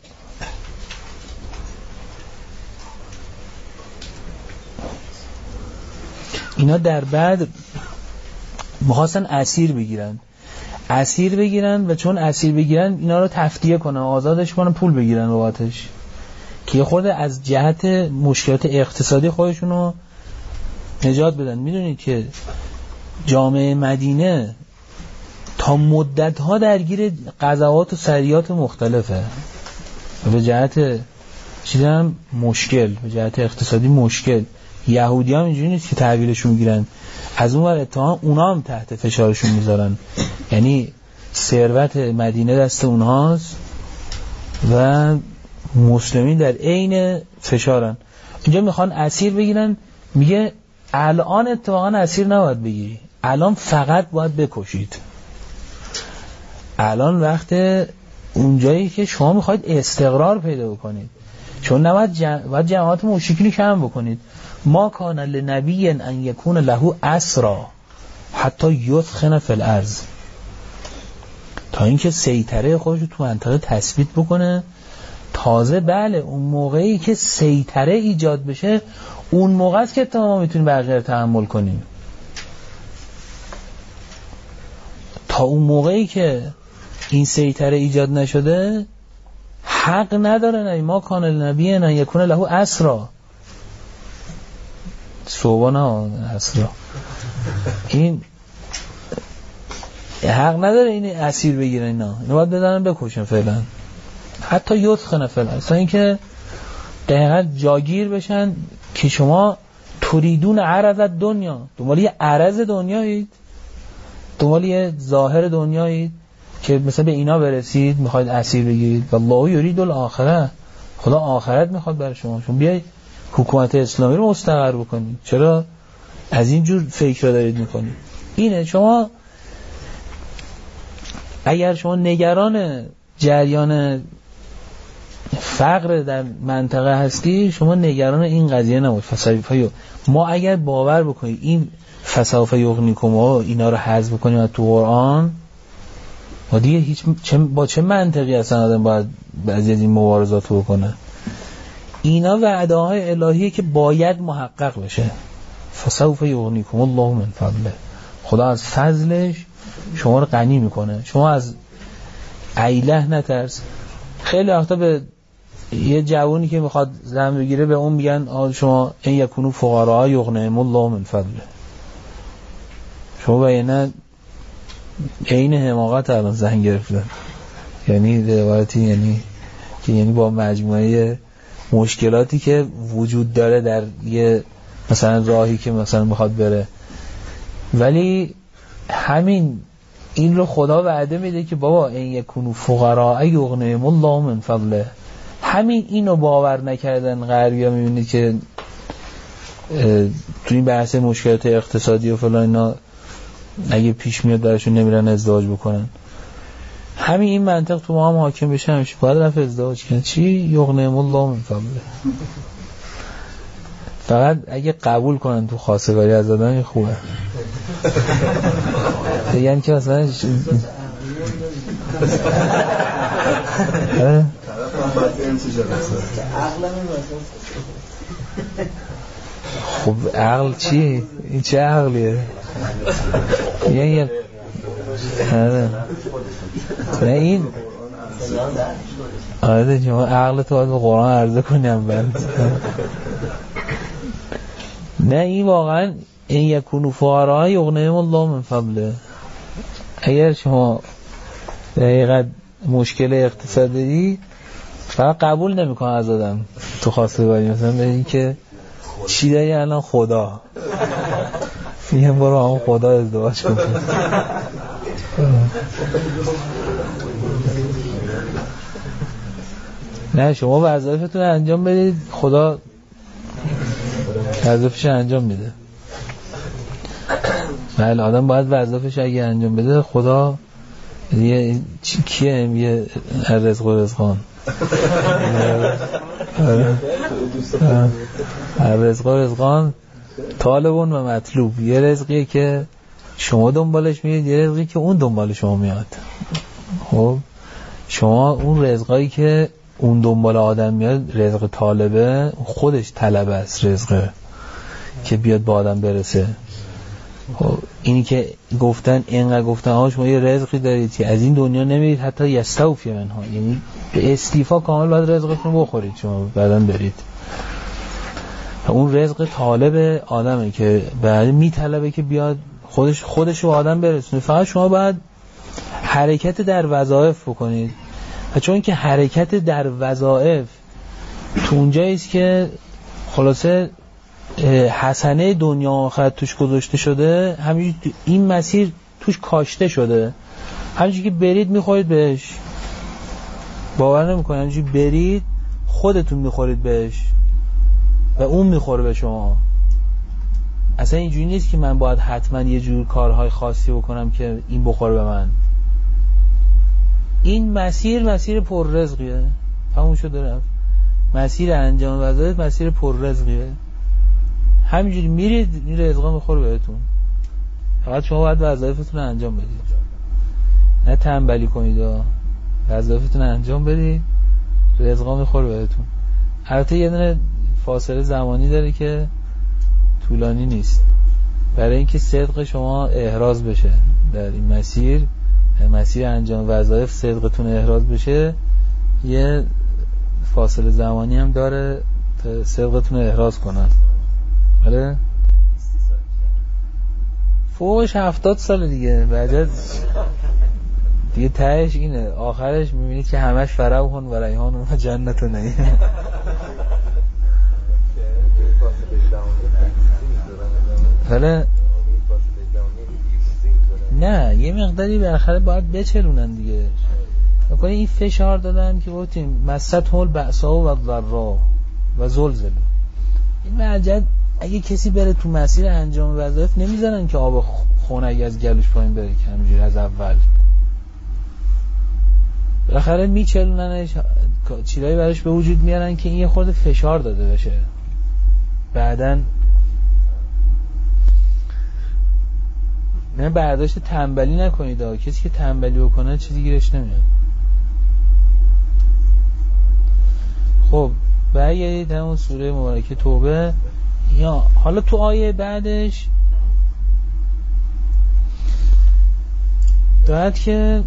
Speaker 2: اینا در بدر می‌خواستن اسیر بگیرن و چون اسیر بگیرن اینا رو تفدیه کنن، آزادش کنن، پول بگیرن بابتش، که یه خورده از جهت مشکلات اقتصادی خودشون رو نجات بدن. میدونید که جامعه مدینه تا مدت‌ها درگیر غزوات و سریات مختلفه و به جهت چیزام مشکل، به جهت اقتصادی مشکل. یهودی هم اینجوری نیست که تحویلشون میگیرن، از اون ور اتهام اونا هم تحت فشارشون میذارن. یعنی ثروت مدینه دست اونهاست و مسلمین در عین فشارن. اینجا میخوان اسیر بگیرن، میگه الان اتفاقا اسیر نباید بگیری، الان فقط باید بکشید. الان وقت اونجایی که شما میخواید استقرار پیدا بکنید، چون باید جماعت مشرکین کم بکنید. ما کان لنبی ان یکون له اسرا حتی یثخن فی الارض، تا اینکه سیطره خودش رو تو منطقه تثبیت بکنه. تازه بله اون موقعی که سیطره ایجاد بشه، اون موقع است که ما میتونیم بقیه تحمل کنیم. تا اون موقعی که این سیطره ایجاد نشده حق نداره. نه ما کان لنبی ان یکون له اسرا، صوبانا اسرا، این حق نداره این اسیر بگیرن. اینا باید بدنن بکشن فعلا، حتی یثخن فعلا، اصلا اینکه دقیقا جاگیر بشن که شما تریدون عرض دنیا، دنبال یه عرض دنیایید، دنبال یه ظاهر دنیایید که مثلا به اینا برسید، میخواید اسیر بگیرید. والله یرید الاخره، خدا آخرت میخواد برای شما. شما بیاید حکومت اسلامی رو مستقر بکنید. چرا از این جور فکر رو دارید میکنید؟ اینه. شما اگر شما نگران جریان فقر در منطقه هستی، شما نگران این قضیه نباش. ما اگر باور بکنید این فسوف یغنیکم و اینا رو حذف بکنیم تو قرآن، و دیگه هیچ با چه منطقی اصلا آدم باید بعضی از این مبارزات رو بکنه؟ اینا وعده های الهیه که باید محقق بشه. فسوف یغنیکم الله من فضله، خدا از فضلش شما رو غنی میکنه. شما از ایله نترس. خیلی وقتا به یه جوانی که میخواد زن بگیره به اون میگن شما این یکونو فقراء یغنیهم الله من فضله. شما بیانه عین حماقت الان زن گرفتن. یعنی روایتی یعنی با مجموعه مشکلاتی که وجود داره در یه مثلا راهی که مثلا میخواد بره. ولی همین این رو خدا وعده میده که بابا این یکونو فقراء یغنیهم الله من فضله. همین اینو باور نکردن غربی‌ها. میبینید که تو این بحث مشکلات اقتصادی و فلان اینا اگه پیش میاد براشون نمیرن ازدواج بکنن. همین این منطق تو ما هم حاکم بشه، همیشه باید رفت ازدواج کنن. چی؟ یغنیهم الله من فضله. فقط اگه قبول کنن تو خواستگاری از آدم خوبه. یعنی که مثلا خب عقل چی؟ این چه عقلیه؟ یعنی نه این آره شما عقل تو باید به قرآن عرضه کنیم بند. نه این واقعا این یکونو فقراء یغنیهم الله من فضله. اگر شما دقیقاً مشکل اقتصادی فقط قبول نمیکنه از آدم تو خواستگاری، مثلا بگی که چی داری الان خدا میگم برو هم خدا ازدواج کن. نه شما وظایفتون انجام بدید، خدا وظایفش انجام میده. بله آدم باید وظایفش اگه انجام بده خدا یه کیه یه رزق و رزقان رزق و رزقان طالبون و مطلوب. یه رزقیه که شما دنبالش میید، یه رزقی که اون دنبال شما میاد. خب شما اون رزقایی که اون دنبال آدم میاد رزق طالبه، خودش طلب است رزقه که بیاد با آدم برسه. خب اینی که گفتن اینقدر گفتن ها شما یه رزقی دارید که از این دنیا نمیرید حتی یستوفی منها، یعنی به استیفا کامل باید رزقتون بخورید شما بعدن برید. اون رزق طالب آدمه که بعد میطلبه که بیاد خودش رو آدم برسونه. فقط شما باید حرکت در وظایف بکنید. و چون که حرکت در وظایف تو اونجایی است که خلاصه حسنه دنیا آخرت توش گذاشته شده، همینجوری این مسیر توش کاشته شده. همینجوری که برید میخورید بهش، باور نمیکنید. همینجوری برید خودتون میخورید بهش و اون میخوره به شما. اصلا اینجوری نیست که من باید حتما یه جور کارهای خاصی بکنم که این بخوره به من. این مسیر پر رزقیه، تموم شده رفت. مسیر انجام وظایف مسیر پر رزقیه. همینجوری میرید این رزقا میخوره بهتون. فقط شما باید وظایفتون انجام بدید، نه تنبلی کنید. وظایفتون انجام بدید رزقا میخوره بهتون. البته یه دونه فاصله زمانی داره که طولانی نیست، برای اینکه صدق شما احراز بشه در این مسیر انجام وظایف، صدقتون احراز بشه. یه فاصله زمانی هم داره تا صدقتون احراز کنن. بله فوقش 70 سال دیگه. بعد دیگه تهش اینه، آخرش میبینید که همش فروحون و ریحان و جنت و نعیم. بله نه یه مقداری بالاخره باید بچلونن دیگه. بکنه این فشار دادن که گفتیم مست هول بأسا و ضرا و زلزله. این معجد اگه کسی بره تو مسیر انجام وظایف نمیذارن که آب خنک از گلوش پایین بره که همینجوری از اول. بالاخره میچلوننش، چیزایی براش به وجود میارن که این یه خورده فشار داده بشه. بعدن نه برداشت تنبلی نکنید. کسی که تنبلی بکنه چیزی گیرش نمیاد. خب برگردید همون سوره مبارکه توبه. یا حالا تو آیه بعدش داد که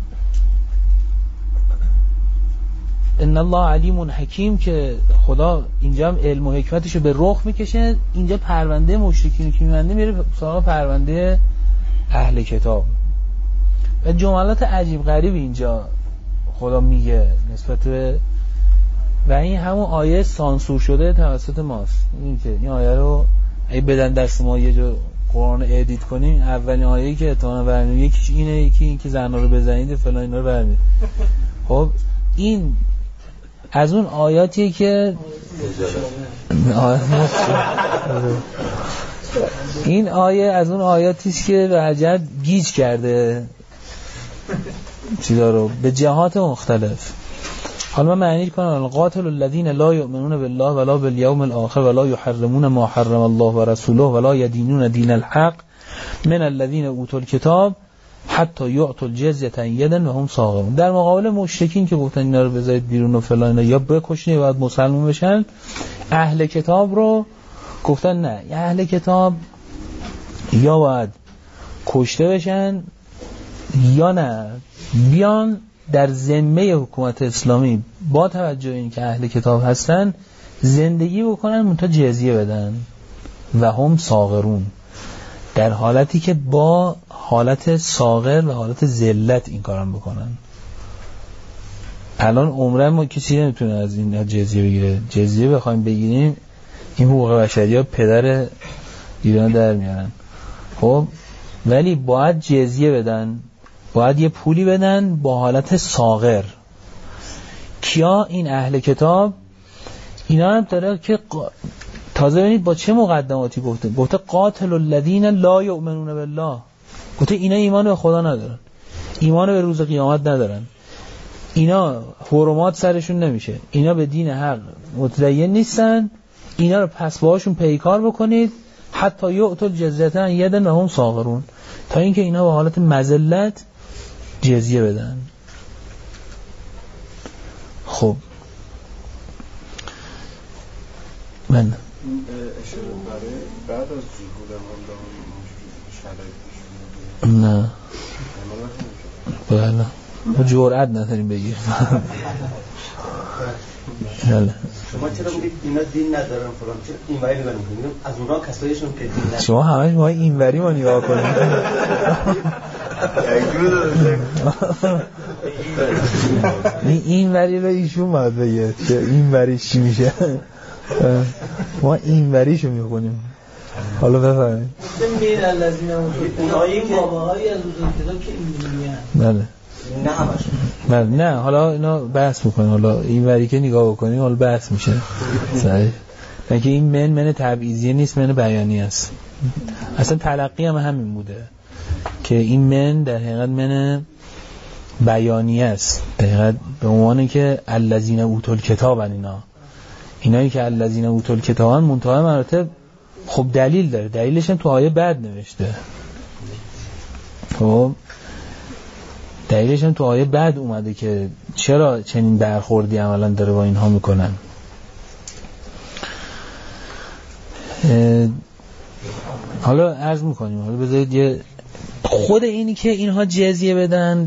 Speaker 2: ان الله علیم حکیم، که خدا اینجا هم علم و حکمتشو به رخ میکشه. اینجا پرونده مشرکین که میمنده میره سراغ پرونده اهل کتاب و جملات عجیب غریب اینجا خدا میگه نسبت به، و این همون آیه سانسور شده توسط ماست. این که این آیه رو اگه بدن دست ما یه جا قرآن ادیت کنیم، اولین آیه‌ای که اتهام برنامه یکیش اینه، یکی این که زنا رو بزنید فلان اینا رو برمی. خب این از اون آیاتیه که این آیه از اون آیاتیست که وجد گیج کرده چیزا رو به جهات مختلف. حالا من معنی کنم قاتل الذین لا یؤمنون بالله ولا بالیوم الاخر ولا یحرمون ما حرم الله و رسوله ولا یدینون دین الحق من الذین اوتوا الکتاب حتی یعطوا الجزیة عن ید وهم صاغرون. در مقابل مشرکین که گفتن اینا رو بذارید بیرون و فلان یا بکشین یا باید مسلمان بشن، اهل کتاب رو گفتن نه، اهل کتاب یا باید کشته بشن یا نه بیان در ذمه حکومت اسلامی با توجه این که اهل کتاب هستن زندگی بکنن منتها جزیه بدن و هم صاغرون، در حالتی که با حالت صاغر و حالت ذلت این کارم بکنن. الان عمرن ما کسی نمیتونه از این جزیه بگیره. جزیه بخوایم بگیریم این حقوق بشری ها پدر ایران در میارن. خب ولی باید جزیه بدن، باید یه پولی بدن با حالت صاغر. کیا؟ این اهل کتاب. اینا هم داره که تازه ببینید با چه مقدماتی گفته قاتل الذین لا یؤمنون بالله. گفته اینا ایمان به خدا ندارن، ایمان به روز قیامت ندارن، اینا حرمات سرشون نمیشه، اینا به دین حق متدین نیستن، اینا رو پس باهاشون پیکار بکنید حتی یعطوا الجزیة عن ید و هم صاغرون، تا اینکه اینا به حالت مذلت جزیه بدن. خب من
Speaker 4: اشاره برای بعد از ظهور هم
Speaker 2: نه بله ما جرأت نداریم بگیم. بله
Speaker 5: شما چرا میگید اینا دین ندارن فلان، چرا اینوری نگاه میکنید؟ از اونها کسایشون که دین ندارن.
Speaker 2: شما همش ما اینوری ما نگاه کنید. اینوری رو ایشون باید بگه که اینوری چی میشه. ما اینوریشو میکنیم. حالا بفرمایید.
Speaker 7: من الذین اونایی که باباهای از روز کتاب که اینجوریه.
Speaker 2: بله.
Speaker 5: نه همش.
Speaker 2: بله نه حالا اینا بحث میکنیم، حالا اینوری که نگاه بکنیم حالا بحث میشه. صحیح. اینکه این من تبعیضی نیست، من بیانی است. اصلا تلقی هم همین بوده که این من در حقیقت من بیانی است، در حقیقت به عنوان که الذین اوتوا الکتاب، اینایی که الذین اوتوا الکتاب منتهای مراتب خب دلیل داره، دلیلش هم تو آیه بعد نوشته. خب دلیلش هم تو آیه بعد اومده که چرا چنین برخوردی عملا داره با اینها میکنن. حالا عرض میکنیم، حالا بذارید یه خود اینی که اینها جزیه بدن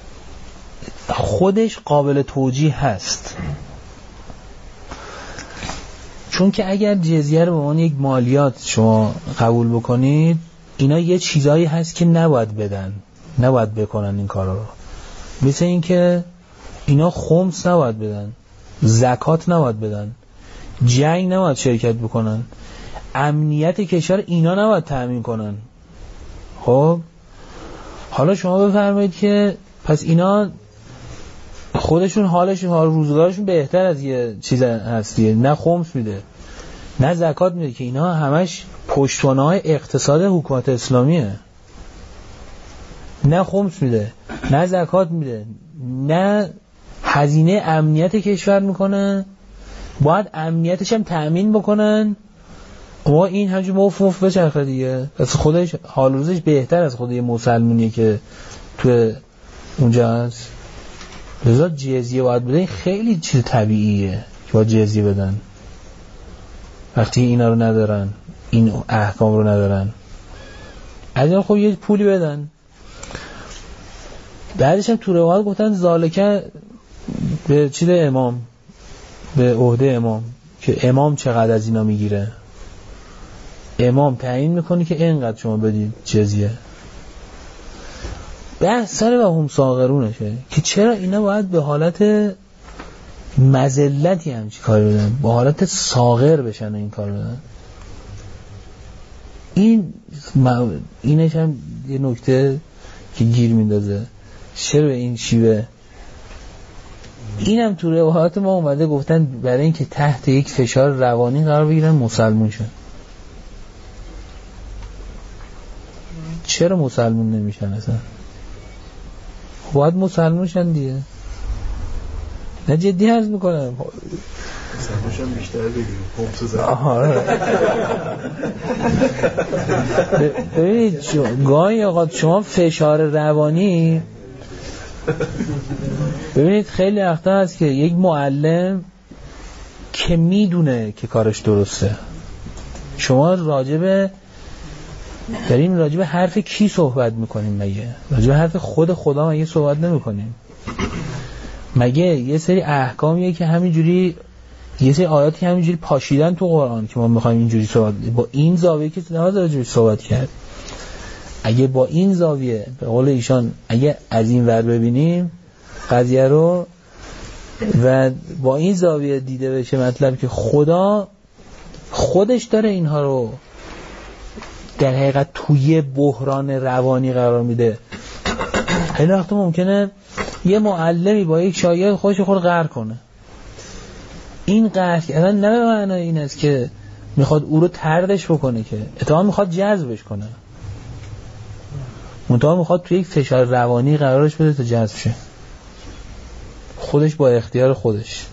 Speaker 2: خودش قابل توجیه هست، چون که اگر جزیه رو به عنوان یک مالیات شما قبول بکنید، اینا یه چیزایی هست که نباید بدن، نباید بکنن این کارا رو. مثل این که اینا خمس نباید بدن، زکات نباید بدن، جنگ نباید شرکت بکنن، امنیت کشور اینا نباید تأمین کنن. خب حالا شما بفرمایید که پس اینا خودشون حالشون حال روزگارشون بهتر از یه چیز هستیه، نه خمس میده نه زکات میده، که اینا همش پشتوانه‌های اقتصاد حکومت اسلامیه. نه خمس میده نه زکات میده نه هزینه امنیت کشور میکنن، باید امنیتش هم تأمین بکنن. ما این همچون مفت بچرخه دیگه، پس خودش حال روزش بهتر از خود یه مسلمونیه که تو اونجا هست. لذا جزیه باید بدن، خیلی چیز طبیعیه که باید جزیه بدن وقتی اینا رو ندارن، این احکام رو ندارن. از این خب یه پولی بدن. بعدش هم تو روایت گفتن ذالکه به چیز امام، به عهده امام، که امام چقدر از اینا میگیره، امام تعیین میکنه که اینقدر شما بدید جزیه. بحث سر و هم صاغرونشه که چرا اینا باید به حالت مذلتی همچی کار بدن، به حالت صاغر بشن این کار بدن. اینش هم یه نکته که گیر میندازه. چرا این شیوه؟ اینم تو روایات ما اومده گفتن برای اینکه تحت یک فشار روانی قرار بگیرن مسلمون شن. چرا مسلمون نمیشن اصلا؟ باید مسلمون شن دیگه. نه جدی عرض میکنم
Speaker 4: مسلمون بیشتر بگیریم پمپ زدن.
Speaker 2: ببینید گاهی اوقات شما فشار روانی، ببینید خیلی وقتا هست که یک معلم که میدونه که کارش درسته، شما داریم راجب حرف کی صحبت میکنیم؟ مگه راجب حرف خود خدا مگه صحبت نمیکنیم؟ مگه یه سری احکامیه که همینجوری، یه سری آیاتی همینجوری پاشیدن تو قرآن که ما میخوایم اینجوری صحبت، با این زاویه که نباید راجبش صحبت کرد. اگه با این زاویه به قول ایشان اگه از این ور ببینیم قضیه رو و با این زاویه دیده بشه، مطلب که خدا خودش داره اینها رو در حقیقت توی بحران روانی قرار میده. خیلی وقتا ممکنه یه معلمی با یک شاگرد خودش خود قهر کنه. این قهر اصلا نه به معنای این است که میخواد او رو طردش بکنه، که اتفاقا میخواد جذبش کنه، منتها میخواد توی یک فشار روانی قرارش بده تا جذب شه، خودش با اختیار خودش.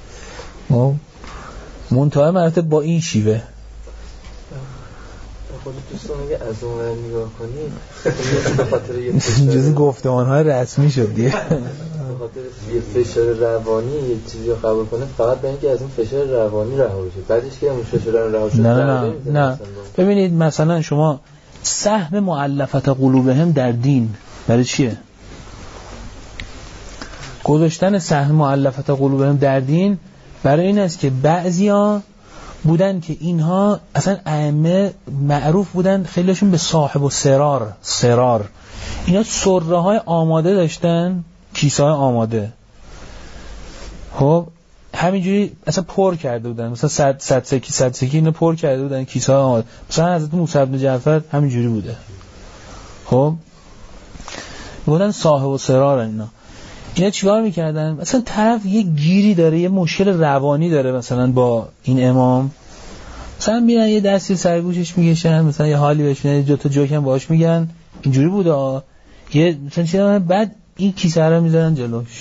Speaker 2: منتها مراتب با این شیوه.
Speaker 8: خود دوستان اگه از اون ور نگاه کنید به خاطر یه فشار
Speaker 2: جز گفتمان‌های رسمی شد دیگه،
Speaker 8: به خاطر یه فشار روانی یه چیزی رو قبول کنه فقط به اینکه از اون فشار روانی رها بشه، بعدش که اون فشار رها شد
Speaker 2: نه. ببینید مثلا شما سهم مؤلفه قلوبهم در دین برای چیه؟ گذاشتن سهم مؤلفه قلوبهم در دین برای این است که بعضیا بودن که اینها اصلا ائمه معروف بودن خیلیشون به صاحب و سرار، اینا سره های آماده داشتن، کیسه های آماده، خب همینجوری اصلا پر کرده بودن، مثلا 100 سکی اینو پر کرده بودن کیسه های آماده. مثلا حضرت موسی بن جعفر همینجوری بوده، خب بودن صاحب و سرار. اینا چیکار میکردن؟ مثلا طرف یه گیری داره، یه مشکل روانی داره مثلا با این امام، مثلا میرن یه دستی سرگوشش میگشن، مثلا یه حالی بهش میدن، دو تا جوک هم باهاش میگن، اینجوری بوده یه مثلا چیزا، بعد این کیسه رو میذارن جلوش.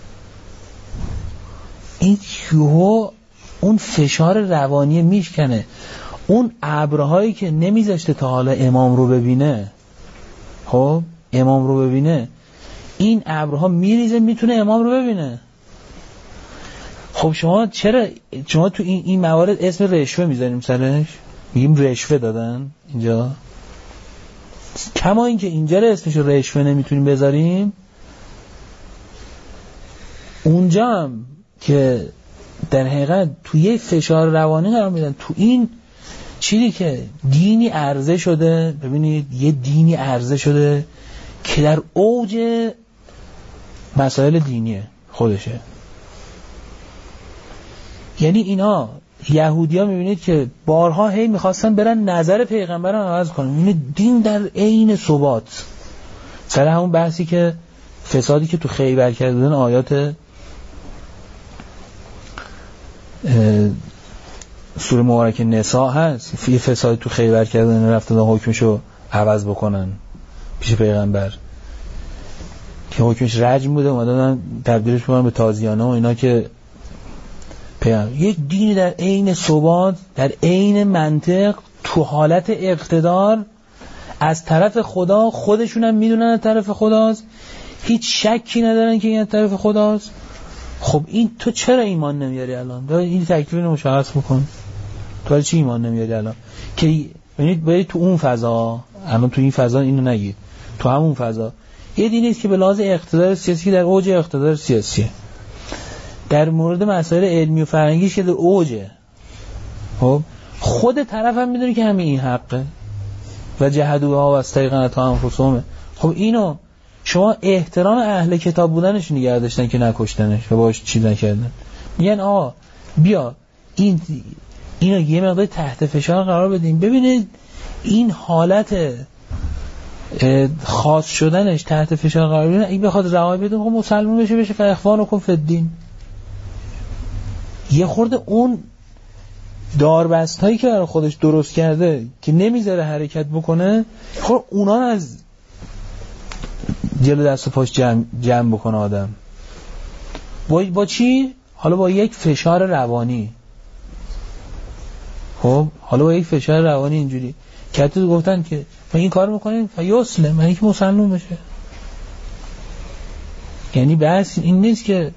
Speaker 2: این یهو اون فشار روانی میشکنه، اون ابرهایی که نمیذاشته تا حالا امام رو ببینه، خب امام رو ببینه، این ابرها میریزه میتونه امام رو ببینه. خب شما تو این موارد اسم رشوه میذاریم سرش، میگیم رشوه دادن اینجا، کما اینکه اینجا اسمش رشوه نمیتونیم بذاریم، اونجا هم که در حقیقت توی یه فشار روانی قرار میدن، تو این چیزی که دینی عرضه شده، ببینید یه دینی عرضه شده که در اوج مسائل دینیه خودشه. یعنی اینا یهودی‌ها میبینید که بارها هی میخواستن برن نظر پیغمبر رو عوض کنن. یعنی دین در عین ثبات، سر همون بحثی که فسادی که تو خیبر کردن آیات سوره مبارکه نساء هست، یه فسادی تو خیبر کردن رفتن حکمشو عوض بکنن پیش پیغمبر که حکمش رجم بوده، اومدن تبدیلش کنن به تازیانه و اینا، که یک دینی در عین ثبات، در عین منطق، تو حالت اقتدار از طرف خدا، خودشون هم میدونن از طرف خداست، هیچ شکی ندارن که این از طرف خداست. خب این تو چرا ایمان نمیاری الان؟ داره این تکلیف رو مشخص میکن، تو چی ایمان نمیاری الان؟ که ببینید برید تو اون فضا، الان تو این فضا اینو نگید، تو همون فضا یه دینی است که به لحاظ اقتدار سیاسی در اوج اقتدار سیاسیه، در مورد مسائل علمی و فرهنگیش که در اوجه، خب خود طرف هم میدونه که همین این حقه و جهدوها و استیقنتها انفسهم. خب اینو شما احترام اهل کتاب بودنش نگه داشتن که نکشتنش و باش چیز نکردن، میگن آقا بیا اینو یه مقدار تحت فشار قرار بدیم. ببینید این حالت خاص شدنش تحت فشار قرار بگیره، این بخواد رهایی بده خب مسلمان بشه فاخوانکم فی الدین. یه خورده اون داربست هایی که برای خودش درست کرده که نمیذاره حرکت بکنه، خب اونا از جلو دست و پاش جمع بکنه آدم. با چی؟ حالا با یک فشار روانی. خب حالا با یک فشار روانی اینجوری که تو گفتن که ما این کار میکنیم فیسلم، یعنی که مسلمان بشه. یعنی بس این نیست که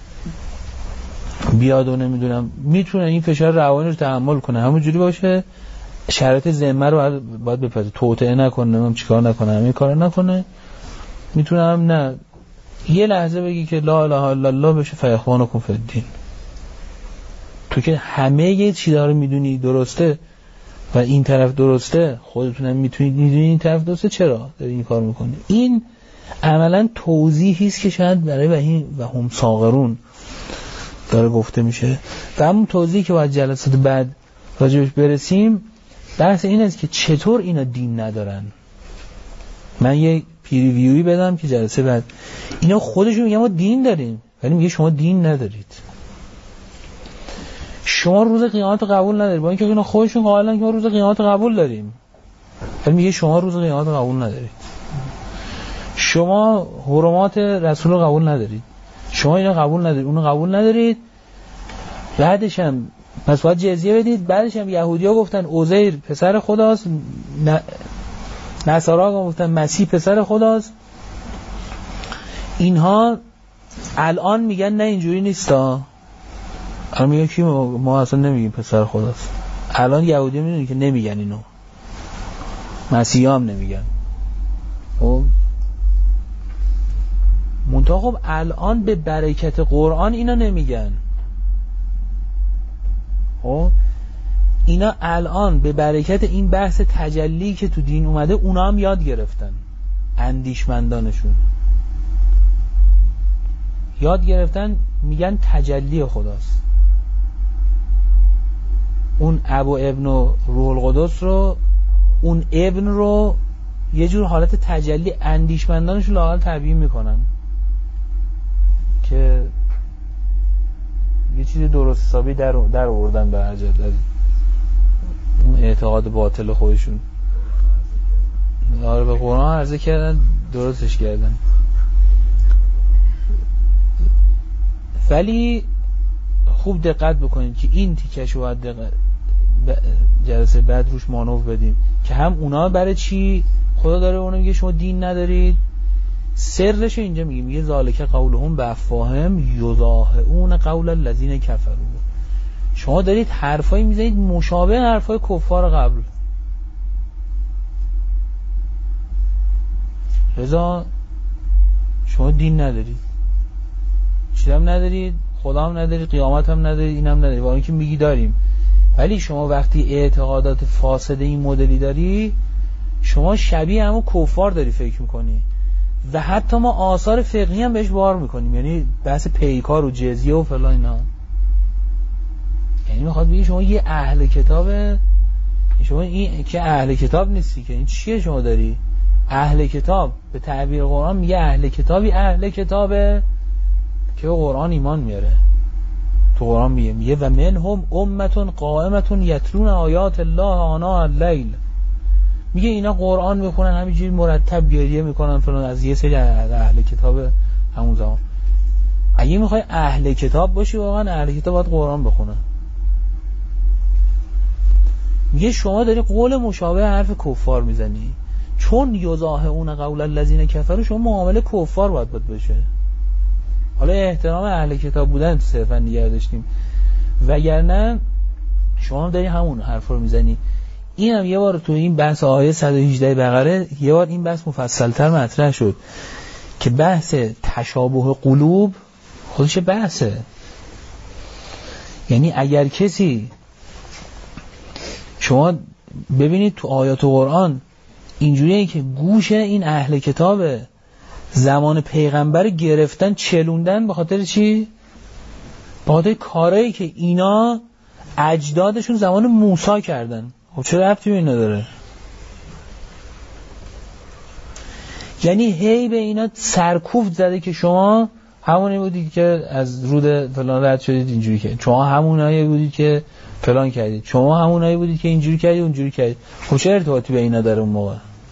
Speaker 2: بیاد و نمیدونم میتونه این فشار روانی رو تحمل کنه، همونجوری باشه شرایط ذمه رو باید بپذیره، توطئه نکنه، نمیدونم چیکار نکنه، همین کارا نکنه، میتونه هم نه یه لحظه بگی که لا اله الا الله بشه فاخوانکم فی الدین. تو که همه یه چیزا رو میدونی درسته و این طرف درسته، خودتونم میتونید این طرف درسته، چرا داری این کار میکنی؟ این عملا توضیحی است که شاید برای و هم ساغرون داره گفته میشه و همون توضیحی که باید جلسات بعد راجبش برسیم بحث این است که چطور اینا دین ندارن. من یه پیریویوی بدم که جلسه بعد اینا خودشون میگن ما دین داریم، ولی میگه شما دین ندارید، شما روز قیامت قبول ندارید، با اینکه اینا خودشون قائلن که ما روز قیامت قبول داریم، ولی میگه شما روز قیامت قبول ندارید، شما حرمات رسول رو قبول ندارید، شما اینا قبول ندارید، اونو قبول ندارید. بعدش هم پس باید جزیه بدید. بعدش هم یهودی‌ها گفتن عزیر پسر خداست، نصارا گفتن مسیح پسر خداست. اینها الان میگن نه اینجوری نیستا، الان میگن که ما اصلا نمیگیم پسر خداست. الان یهودی میدونی که نمیگن اینو، مسیحا هم نمیگن. خب منتها خب الان به برکت قرآن اینا نمیگن. خب اینا الان به برکت این بحث تجلی که تو دین اومده اونا هم یاد گرفتن، اندیشمندانشون یاد گرفتن، میگن تجلی خداست. اون ابو ابن و روح القدس رو، اون ابن رو یه جور حالت تجلی اندیشمندانشون لااقل تبیین میکنن که یه چیز درست حسابی در آوردن به عجل اون اعتقاد باطل خودشون. آره به قرآن عرضه کردن، درستش کردن. ولی خوب دقت بکنید که این تیکش رو باید جلسه بعد روش مانور بدیم که هم اونا برای چی خدا داره اونا میگه شما دین ندارید. سرش اینجا میگه ذالک قولهم بافواههم یضاهئون قول الذین کفروا. شما دارید حرفایی میزنید مشابه حرفای کفار قبل. رضا شما دین ندارید، چیزی هم ندارید، خدا هم ندارید، قیامت هم ندارید، این هم ندارید، با اینکه میگی داریم. ولی شما وقتی اعتقادات فاسد این مدلی داری، شما شبیه همون کفار داری فکر میکنی و حتی ما آثار فقهی هم بهش بار میکنیم، یعنی بحث پیکار و جزیه و فلان اینا. یعنی میخواد بگی شما یه اهل کتابه، شما این که اهل کتاب نیستی که این چیه شما داری؟ اهل کتاب به تعبیر قرآن میگه اهل کتابی اهل کتابه که به قرآن ایمان میاره. تو قرآن میگه و منهم امتون قائمتون یتلون آیات الله آناء اللیل. میگه اینا قرآن میخونن همینجوری مرتب گریه میکنن فلان، از یه سری اهل کتاب همون زمان. اگه میخوای اهل کتاب باشی واقعا اهل کتاب باید قرآن بخونه. میگه شما داری قول مشابه حرف کفار میزنی، چون یضاهئون قول الذین کفروا شما معامله کفار باید بشه. حالا احترام اهل کتاب بودن صرفا نگه داشتیم، وگرنه شما داری همون حرف رو میزنی. این هم یه بار تو این بحث آیه 118 بقره یه بار این بحث مفصلتر مطرح شد که بحث تشابه قلوب خودش بحثه. یعنی اگر کسی شما ببینید تو آیات قرآن اینجوریه که گوش این اهل کتاب زمان پیغمبر گرفتن چلوندن به خاطر چی؟ به خاطر کارهایی که اینا اجدادشون زمان موسی کردن. خب چه ربطی به اینا داره؟ یعنی هی به اینا سرکوفت زده که شما همونی بودید که از رود فلان رد شدید اینجوری کردید، شما همونایی بودید که فلان کردید، شما همونایی بودید که اینجوری کردید اونجوری کردید. خب چه ارتباطی به اینا داره اون موقع؟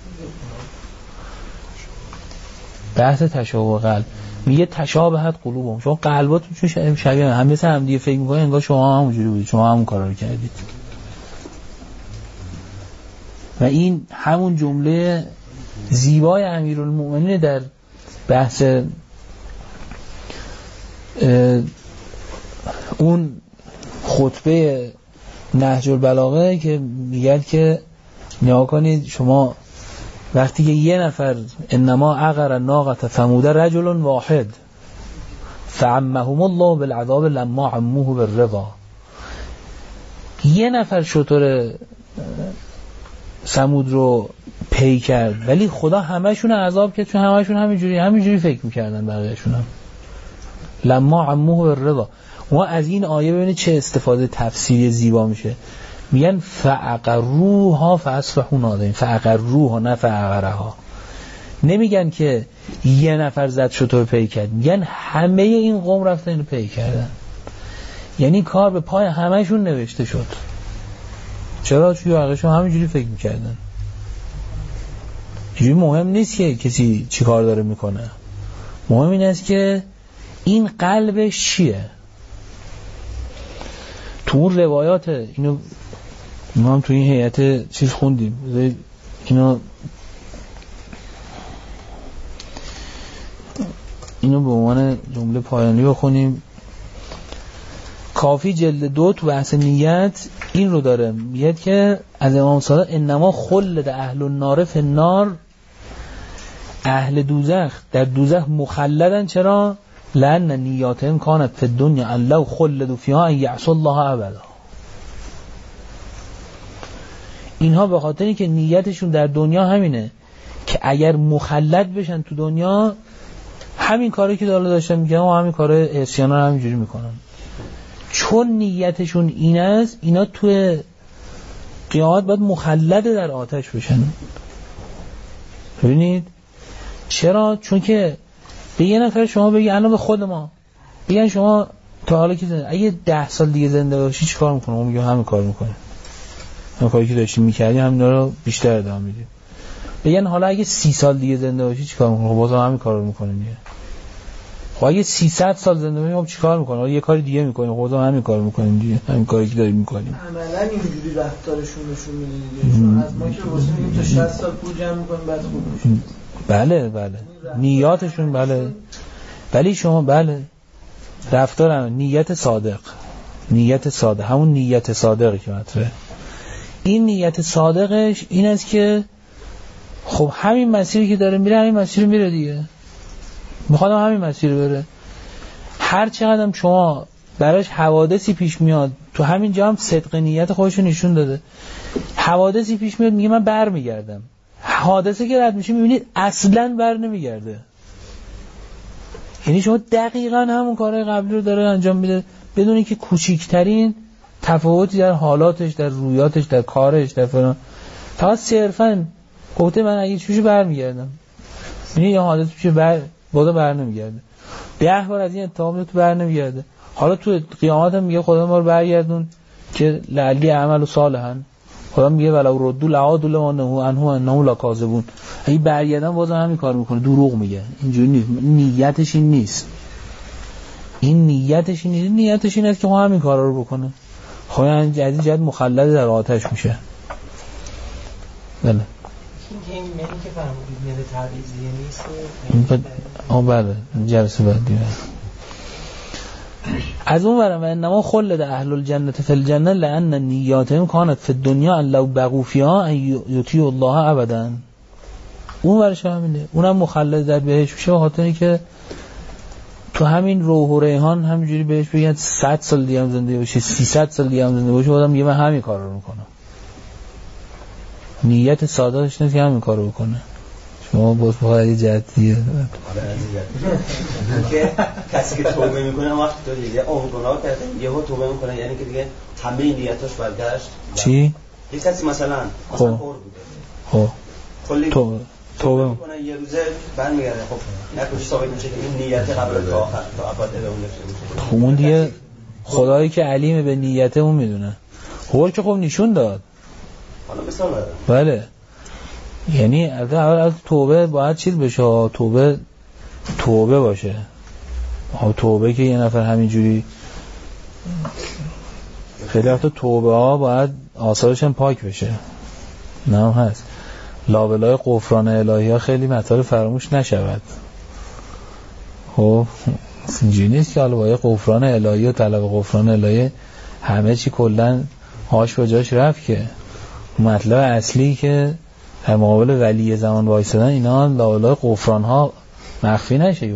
Speaker 2: بحث تشابه قلب میگه تشابهت قلوبهم، شما قلباتون چون شبیه هم مثل هم دیگه فکر می‌کنید انگار شما همونجوری بودید، شما همون کارا رو کردید. و این همون جمله زیبای امیرالمومنین در بحث اون خطبه نهج البلاغه که میگه که نگاه کنید شما وقتی که یه نفر انما عقر ناقة ثمود رجل واحد فعمهم الله بالعذاب لما عموه بالرضا، یه نفر شتر ثمود رو پی کرد ولی خدا همشون عذاب کرد چون همشون همینجوری فکر میکردن بقیه‌شون هم. لما عموه بالرضا. ما از این آیه ببینید چه استفاده تفسیری زیبا میشه. میگن فعقروها فاصبحوا نادمین. فعقروها نه فعقرها. نمیگن که یه نفر زد شتر پی کرد، میگن همه این قوم رفتن اینو پی کردن. یعنی کار به پای همشون نوشته شد. چرا؟ چون واقعشون همینجوری فکر میکردن. اینجوری مهم نیست که کسی چی کار داره میکنه، مهم این است که این قلبش چیه. تو اون روایات اینو ما هم تو این هیئت چیز خوندیم، اینو به عنوان جمله پایانی بخونیم. کافی جلد 2 تو بحث نیت این رو داره، میگه که از امام صادق انما خلد اهل النار فی النار، اهل دوزخ در دوزخ مخلدن. چرا؟ لأن نیاتهم کانت فی الدنیا ان لو خلدوا فیها ان یعصوا الله ابدا. اینها به خاطری که نیتشون در دنیا همینه که اگر مخلد بشن تو دنیا همین کاری که داشتن میکنن و همین کار عصیانا رو همینجوری میکنن. چون نیتشون این است اینا تو قیامت باید مخلد در آتش بشن. ببینید چرا؟ چون که به یه نفر شما بگی الان به خود ما بگن شما تا حالا که اگه 10 سال دیگه زنده باشی چی کار میکنه؟ ما میگم همین کار میکنه، همین کاری که داشتیم میکردی همینا رو بیشتر ادامه میدیم. بگن حالا اگه 30 سال دیگه زنده باشی چی کار میکنه؟ خب بازم همین کار رو میکنه دیگه. خب اگه 300 سال زنده باشی خب چی کار میکنه؟ حالا یه کاری دیگه میکنه، خب بازم همین کار میکنیم دیگه، همین کاری که داریم میکنیم.
Speaker 7: عملاً اینجوری رفتارشون نشون میده دیگه. چون از ما که واسه میگیم تا 60 سال پول جمع میکنیم بعد خوب میشیم.
Speaker 2: بله نیاتشون بله، ولی شما بله رفتار نیت صادق همون نیت صادقی که مطرحه. این نیت صادقش این است که خب همین مسیری که داره میره همین مسیر میره دیگه، میخوادم همین مسیر بره. هر چقدر شما براش حوادثی پیش میاد تو همین جا هم صدق نیت خودشو نشون داده. حوادثی پیش میاد میگه من برمیگردم، حادثه که رد میشه میبینید اصلا بر نمیگرده. یعنی شما دقیقا همون کارهای قبلی رو داره انجام میده بدون اینکه کوچیکترین تفاوتی در حالاتش، در رویاتش، در کارش، در فلان، فقط صرفا گفته من اگه چوشو برمیگردم. یعنی یه حادثه پیش بر نمیگرده. 10 بار از این اتهام تو بر نمیگرده. حالا تو قیامت هم میگه خدا ما رو برگردون که لعلی عمل صالحا. خدا میگه ولو ردوا لعادوا لما نهوا عنه انهم لکاذبون. اگه برگردن بازم همین کار میکنه، دروغ میگه. اینجوری نیست. نیتش این نیست. نیتش این است که خب همین کارا رو بکنه. خب این جدید مخلد در آتش میشه. بله.
Speaker 9: این منی که فرمودید میاد تعویضیه نیست.
Speaker 2: بله جلسه بعدی. از اون ورم و انما خلد اهل الجنة فی الجنة لأن نیاتهم کانت فی الدنیا ان لو بقوا فیها ان یطیعوا الله ابدا. اون ورش همینه، اونم مخلد در بهش میشه به خاطر اینکه تو همین روح و ریحان همینجوری بهش بگن 100 سال دیگه هم زنده باشی، 300 سال دیگه هم زنده باشی، آدم میگه من همین کارو رو میکنم. نیت سادهش نیست که همین کارو بکنه. شما باز بخواهد یه جهتیه
Speaker 5: که کسی که توبه میکنه وقتی تو دیگه اون گناه کرده یهو توبه میکنه، یعنی که دیگه همه نیتاش برگشت.
Speaker 2: چی؟
Speaker 5: یه کسی مثلا خور بوده،
Speaker 2: خب
Speaker 5: توبه میکنه یه روزه برمیگرده. خب نکوش ثابت میشه که این نیت قبل تا آخر تا ابد اون نشه.
Speaker 2: خب اون دیگه خدایی که علیمه به نیت اون میدونه. هول که خب نشون داد.
Speaker 5: حالا مثال بدم.
Speaker 2: بله. یعنی اول توبه باید چیز بشه، توبه باشه. توبه که یه نفر همینجوری خیلی وقتا توبه ها باید آثارش هم پاک بشه. نه هم هست لابلای غفران الهی ها خیلی مطالب فراموش نشود. خب اینجوری نیست که حالا با یه غفران الهی و طلب غفران الهی همه چی کلن هاش به جاش رفت، که مطلب اصلی که در مقابل ولی زمان وایسادن اینا لابلای غفران ها مخفی نشه.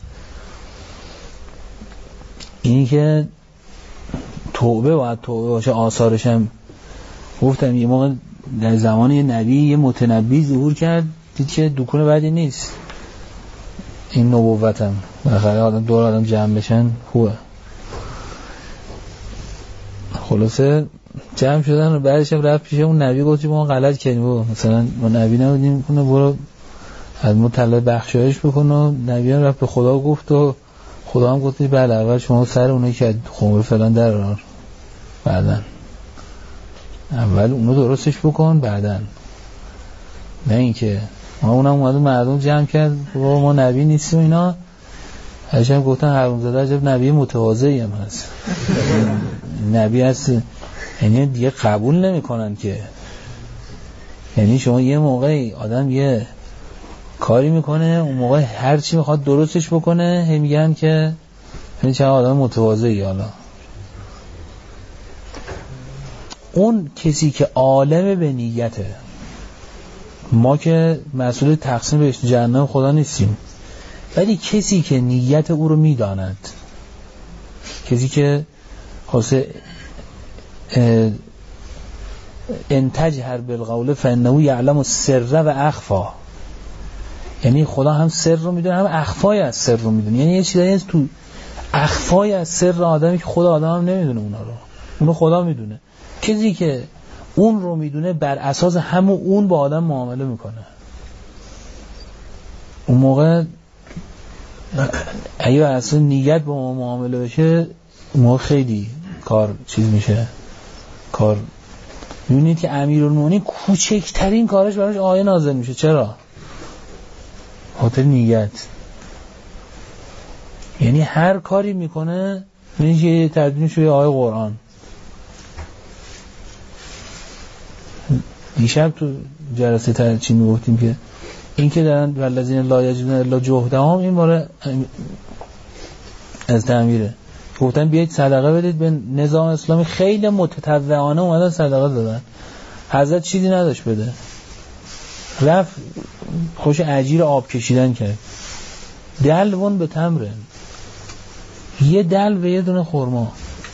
Speaker 2: اینی که توبه باید توبه باشه، آثارش هم گفتم یه موقع در زمان یه نبی یه متنبی ظهور کرد، دید که دکون بعدی نیست، این نبوتم بخاطر آدم دور آدم جمع بشن خوبه. خلاصه جمع شدن و بعدش هم رفت پیش اون نبی، گفت ما غلط کردیم، مثلا ما نبی نبودیم، کنه برو از ما طلب بخشایش بکن. و نبی هم رفت به خدا گفت و خدا هم گفت بله اول شما سر اونایی که خمر فلان در بعدن اول اونو درستش بکن بعدن، نه اینکه ما اونم اومد مردم جمع کرد ما نبی نیستیم اینا. هرچند گفتن حرومزاده عجب نبی متواضعی هم هست. نبی هست یعنی دیگه قبول نمیکنن که، یعنی شما یه موقعی آدم یه کاری میکنه اون موقع هر چی میخواد درستش بکنه، هم میگن که این چه آدم متواضعی. حالا اون کسی که عالم به نیته، ما که مسئول تقسیم بهشت جهنم خدا نیستیم، ولی کسی که نیت او رو میداند، کسی که خاصه انتجهر بالقول فانه یعلم السر و اخفا، یعنی خدا هم سر رو میدونه هم اخفای از سر رو میدونه. یعنی یه چیزایی هست تو اخفای از سر آدمی که خدا آدم هم نمیدونه اونا رو، اونو خدا میدونه. کسی که اون رو میدونه بر اساس همون اون با آدم معامله میکنه. اون موقع اگه بر اساس نیت با ما معامله بشه ما خیلی کار چیز میشه. کار میبینید که امیرالمومنین کوچکترین کارش براش آیه نازل میشه. چرا؟ خاطر نیت. یعنی هر کاری میکنه میبینید که تبدیل شده آیه قرآن. دیشب تو جلسه ترچی میگفتیم که این که دارن والذین لا یجدون الا جهدهم، این باره از تعمیره. گفتن بیایید صدقه بدید به نظام اسلامی، خیلی متطوعانه اومدن صدقه دادن. حضرت چیزی نداشت بده، رفت خوش اجیر آب کشیدن کرد. دلوون به تمره، یه دل به یه دونه خورما،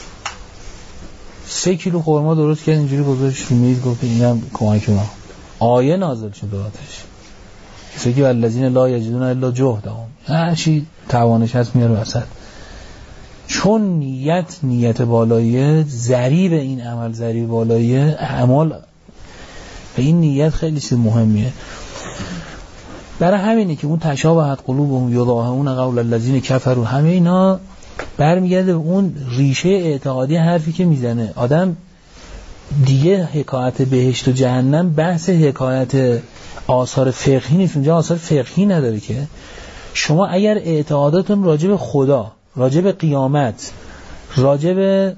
Speaker 2: 3 کیلو خورما درست کرد، اینجوری گذاشت میز، گفت اینم کمک ما. آیه نازل شد دادش کسی که والذین لا یجدون الا جهدهم، هر چی توانش هست میاره وسط. چون نیت بالاییه، ضریب این عمل ضریب بالاییه، اعمال به این نیت خیلی چیز مهمیه. برای همینه که اون تشابهت قلوبهم یضاهئون قول الذین کفروا، همه اینا برمیگرده به اون ریشه اعتقادی حرفی که میزنه آدم دیگه. حکایت بهشت و جهنم بحث حکایت آثار فقهی نیست، اونجا آثار فقهی نداره. که شما اگر اعتقاداتون راجع به خدا، راجع به قیامت، راجع به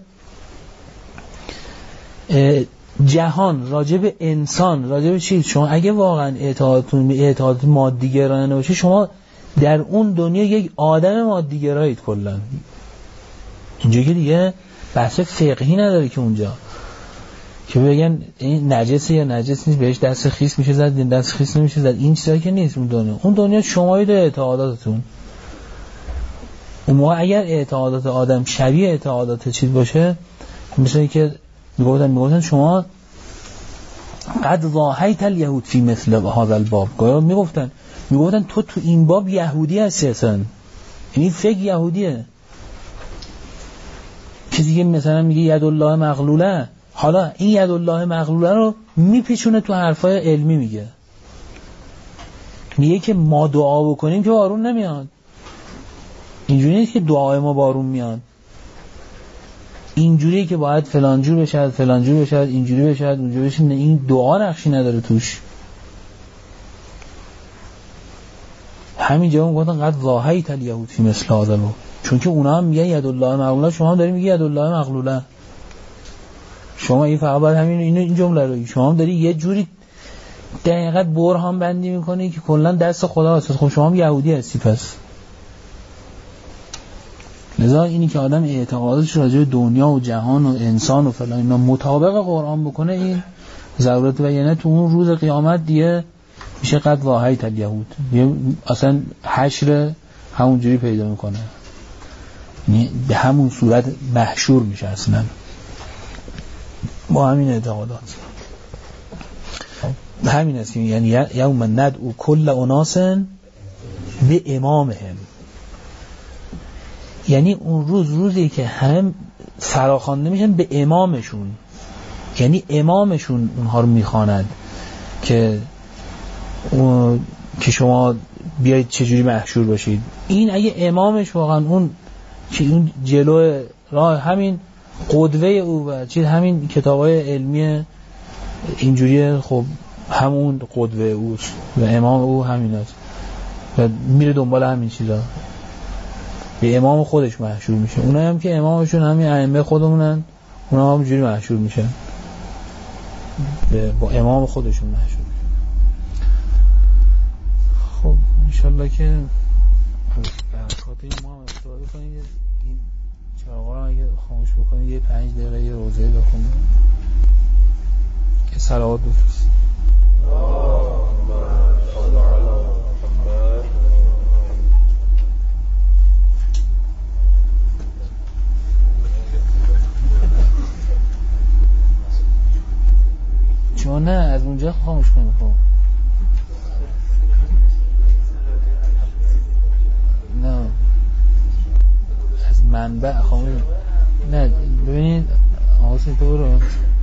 Speaker 2: جهان، راجع به انسان، راجع به چیز، شما اگه واقعا اعتقادات مادیگرایانه باشه، شما در اون دنیا یک آدم مادیگرایید کلا. اینجا که دیگه بحث فقهی نداره که اونجا که بگن این نجسه یا نجس نیست، بهش دست خیس میشه زد، این دست خیس نمیشه زد، این چیزایی که نیست. اون دنیا شمایید اعتقاداتتون. اون موقع اگر اعتقادات آدم شبیه اعتقادات چیز باشه، مثل که میگفتن شما قد ضاحیت الیهود فی مثل هذا الباب، میگفتن تو این باب یهودی هستی اصلا، این فکر یهودیه. کسی که مثلا میگه ید الله مغلوله، حالا این ید الله مغلوله رو میپیچونه تو حرفای علمی، میگه میگه که ما دعا بکنیم که بارون نمیاد. اینجوری نیست که دعای ما بارون میاد، اینجوریه که باید فلانجور بشه، فلانجور بشه، اینجوری بشه، اونجوری بشه. این دعا نقشی نداره توش. همینجا میگفتن قد ضاحیت الیهود فی مثل هذا، چون که اونا هم میگن یدالله مغلوله، شما هم داری میگی یدالله مغلوله. شما این فقط باید همین این جمله رو شما هم داری یه جوری دقیقاً برهان بندی میکنی که کلا دست خدا هست. خب شما هم یهودی هستی پس. لذا اینی که آدم اعتقادش راجع به دنیا و جهان و انسان و فلان اینا مطابق قرآن بکنه، این ضرورت بیانه تو اون روز قیامت دیگه میشه قد واحیت الیهود، اصلا حشر همون جوری پیدا میکنه، یعنی به همون صورت محشور میشه اصلا با همین اعتقادات. همین است یعنی یوم ندعو کل اناس به امامهم، یعنی اون روزی که هم فراخوانده میشن به امامشون، یعنی امامشون اونها رو میخواند که شما بیایید چجوری محشور باشید. این اگه امامش واقعا اون که اون جلو راه همین قدوه او و چیز همین کتابای علمی اینجوریه، خب همون قدوه اوست و امام او همین است و میره دنبال همین چیزا، به امام خودش محشور میشه. اونایی هم که امامشون همین ائمه خودمونن، اونا هم جوری محشور میشن، با امام خودشون محشور میشن. خب انشالله که از خاطر ما هم استفاده کنید، این چراغا رو اگه خاموش بکنید یه 5 دقیقه یه روزه بخونید که صلوات بفرستید. چون نه از اونجا خاموش کنید. خب نه از منبع خاموش نه. ببینید آسان تو برو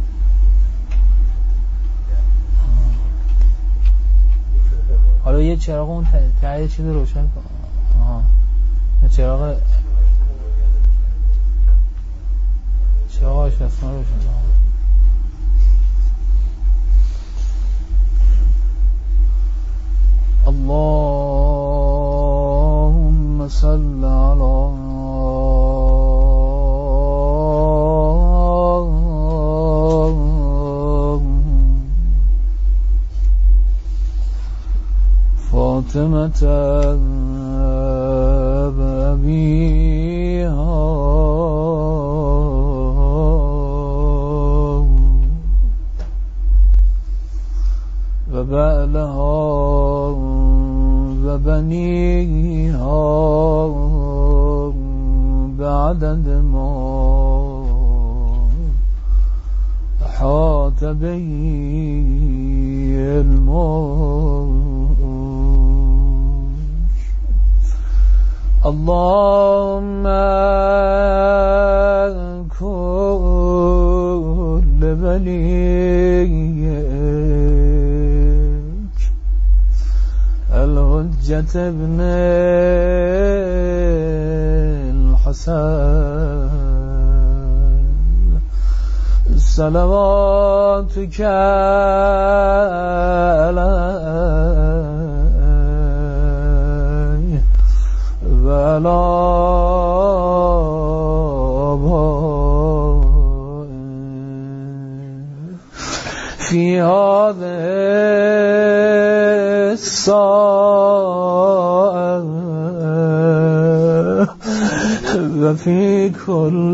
Speaker 2: حالا یه چراغ اون ته چیز روشن کن. چراغ آشپزخونه روشن کن. اللهم صل على فاطمة بأبيها وبعلها وبنيها بعدد ما أحاط به الملك. اللهم كل وليك الحجة ابن الحسن صلواتك عليه وعلى في هذه الساعة وفي كل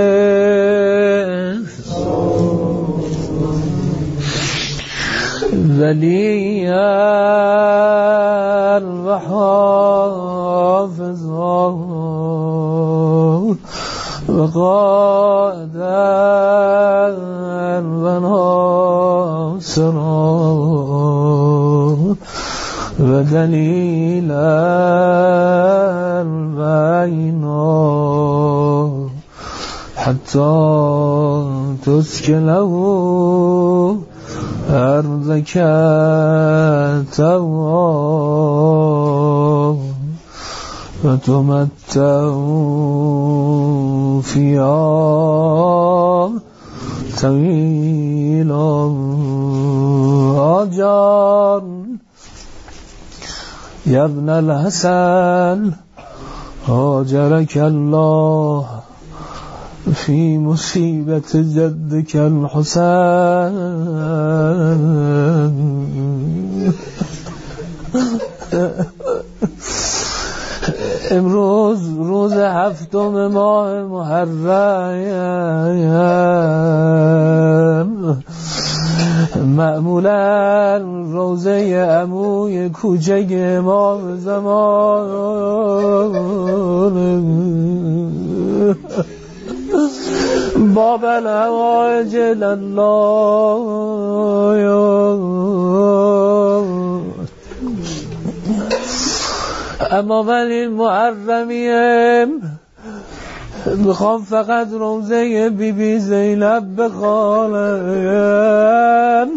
Speaker 2: وليا وحافظا وقائدا وناصرا ودليلا بينا حتى تسكنه أرضك توا
Speaker 1: فتمتعوا فيها طويلا آجان يا ابن الحسن هاجرك الله في مصيبة جدك الحسين. امروز روز 7 ماه محرم، معمولا روزه عموی کوچک امام زمان باب الهوائج الله. اما من این محرمیم میخوام فقط روزه بی بی زینب بخوانم.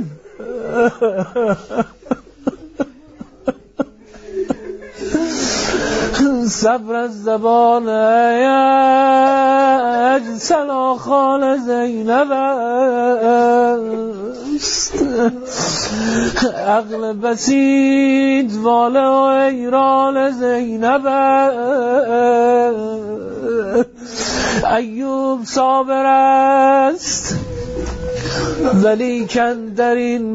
Speaker 1: صبر از زبان اجسلا خال زینب است، عقل بسیط واله و ایران زینب است. ایوب صابر است ولیکن در این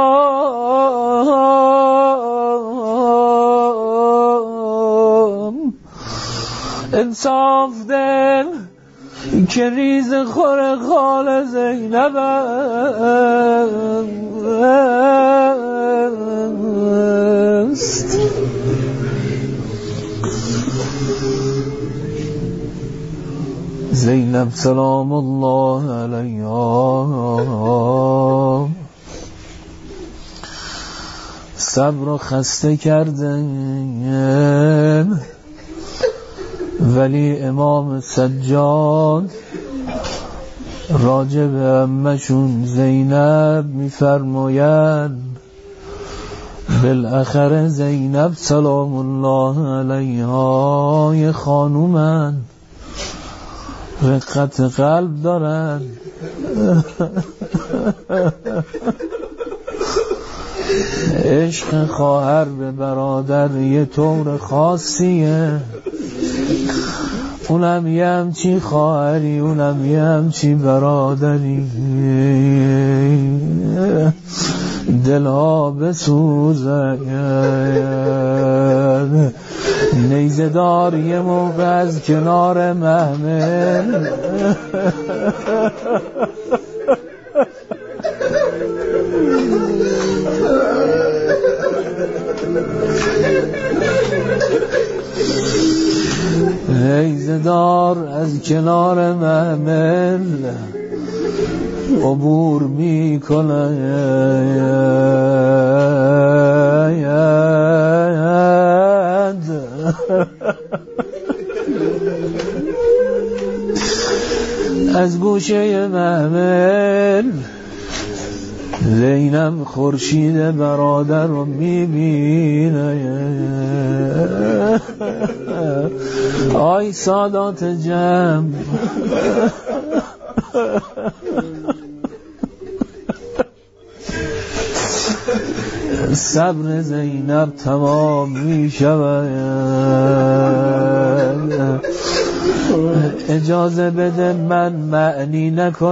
Speaker 1: مقام انصاف دل که ریز خور خال زینب است. زینب سلام الله علیها صبر و خسته کردن، ولی امام سجاد راجب امشون زینب میفرمایند بالاخره زینب سلام الله علیها یه خانومن، رقت قلب دارن، عشق خواهر به برادر یه طور خاصیه، اونم یه همچی خواهری اونم یه همچی برادری، دلها بسوزه. نیزه دار یه موقع از کنار محمل نیزه دار از کنار محمل عبور میکنه، از گوشه محمل زینب خورشید برادر رو میبینه. آی سادات جمع، صبر زینب تمام میشود. اجازه بده من معنی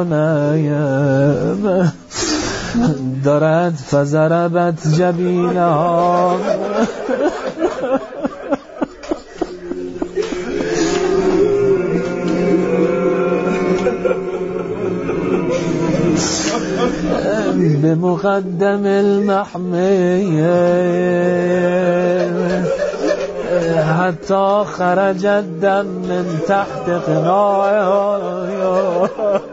Speaker 1: نکنم، دارد فضربت جبینها. به مقدم المحمل حتی خرج الدم من تحت قناعها.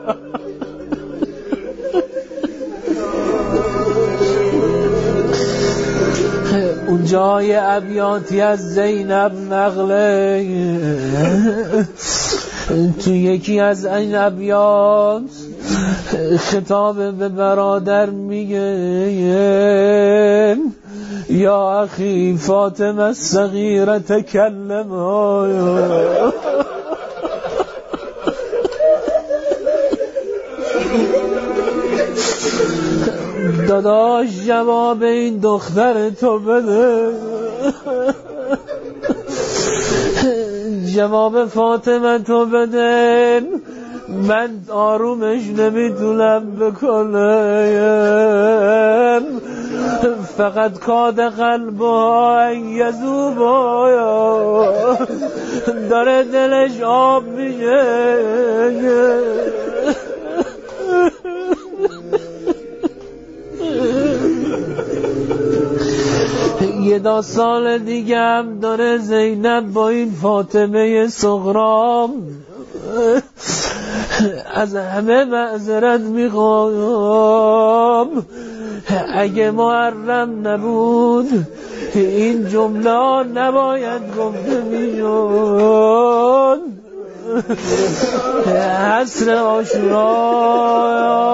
Speaker 1: اون جای ابیاتی از زینب نقله، تو یکی از این ابیات
Speaker 2: خطاب به برادر میگه یا اخی فاطمه الصغیره تکلم. داداش جواب این دختر تو بده. جواب فاطمه تو بده. من آرومش نمیتونم بکنم، فقط کاد قلبها یذوبا، داره دلش آب میشه. یه داستان دیگه هم داره زینب با این فاطمه صغرا. از همه معذرت میخوام، اگه محرم نبود این جمله نباید گفته میشد. حسر عاشورا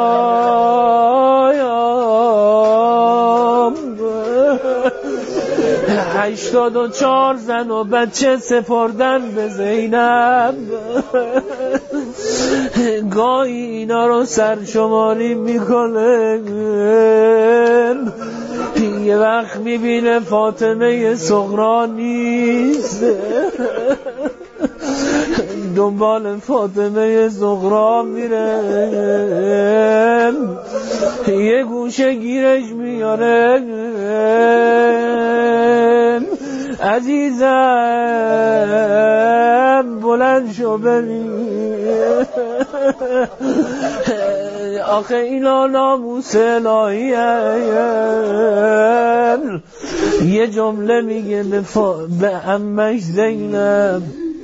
Speaker 2: 84 زن و بچه سپردن به زینب. گاهی اینا رو سرشماری میکنه، یه وقت میبینه فاطمه صغرا نیست، دنبال فاطمه صغرا میره، یه گوشه گیرش میاره. عزیزم بلند شو ببین، آخه اینا ناموس الهی هست. یه جمله میگه به عمش زینب،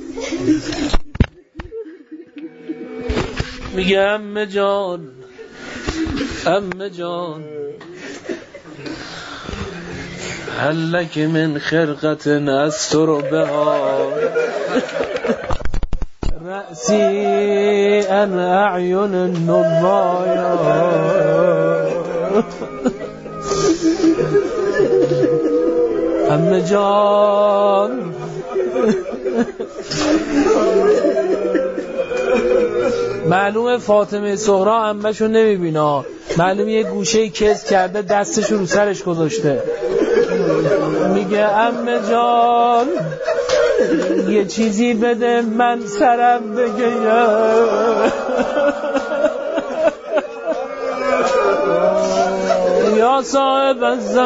Speaker 2: میگه عمه جان، عمه جان، هلک من خرقت استر بها رأسی ان اعین النبایا. عمه جان، معلومه فاطمه صغرا عمه‌شو نمیبینه، معلومه یه گوشه کز کرده دستشو رو سرش گذاشته. میگه عمه جان یه چیزی بده من سرم بگیرم. یا صاحب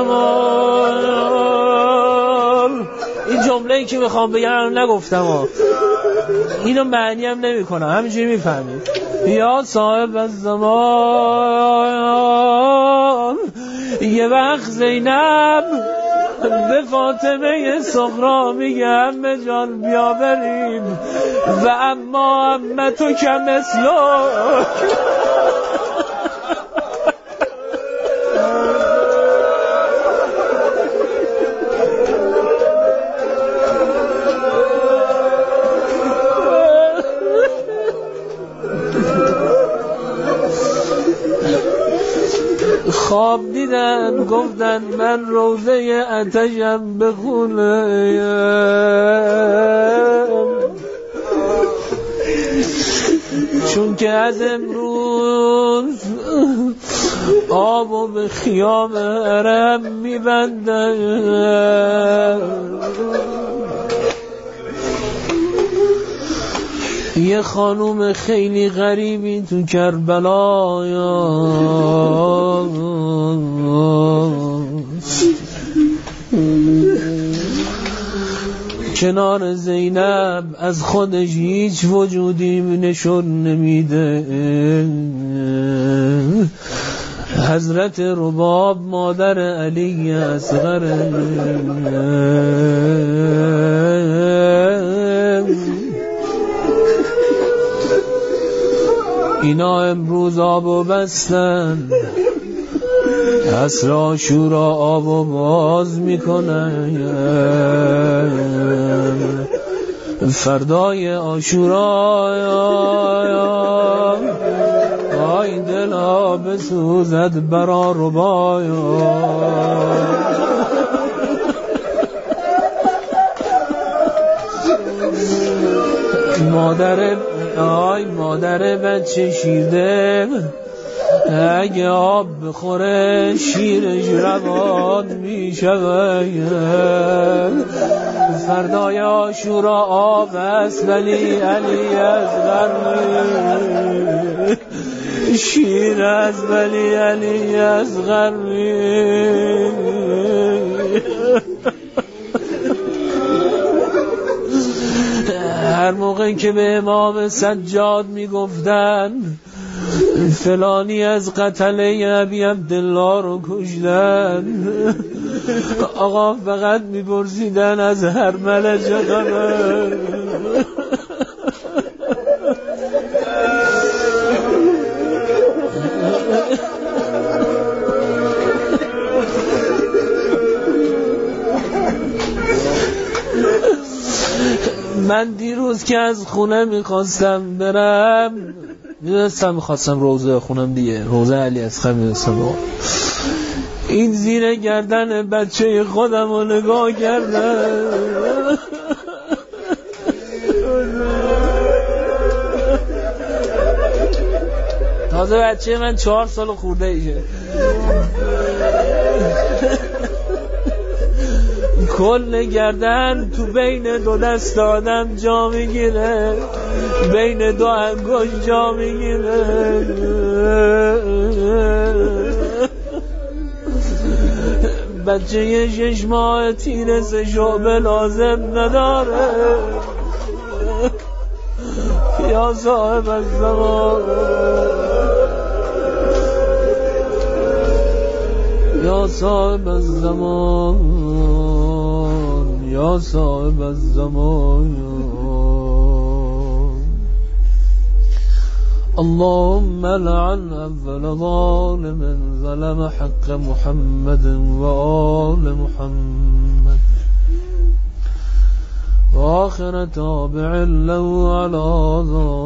Speaker 2: الزمان، این جمله‌ای که میخوام بگم نگفتم، اینو معنی هم نمی کنم، همینجوری میفهمید. یا صاحب الزمان، یه وقت زینب به فاطمه صغرا میگه عمه جان بیا بریم و اما عمه تو کمثلک. خواب دیدن گفتن من روزه آتشم بخونم، چون که از امروز آبو به خیام حرم میبندن. یه خانوم خیلی غریبی تو کربلا کنار زینب از خودش هیچ وجودی نشون نمیده. حضرت رباب مادر علی اصغر، اینا امروز آبو بستن، عصر عاشورا آبو باز میکنن، فردای عاشورا
Speaker 1: ای دلا بسوزد برا ربایا مادر بچه شیرده اگه آب بخوره شیرش روان می شود فردای عاشورا آب است ولی علی اصغر شیر است ولی علی اصغر هر موقع که به امام سجاد میگفتن فلانی از قتله ابی عبدالله رو کشتن آقا فقط میپرسیدن از هر ملچ خبر من دیروز که از خونه میخواستم برم میخواستم روزه خونم دیگه روزه علی اصغر میدونستم این زیر گردن بچه خودم رو نگاه کردم تازه بچه من 4 سال خورده ایشه کل گردن تو بین دو دست آدم جا میگیره بین دو انگشت جا میگیره بچه 6 ماه تیر 3 شعبه لازم نداره یا صاحب الزمان یا صاحب الزمان یا صاحب الزمان اللهم لعن اول ظالم ظلم حق محمد وآل محمد وآخر تابع له على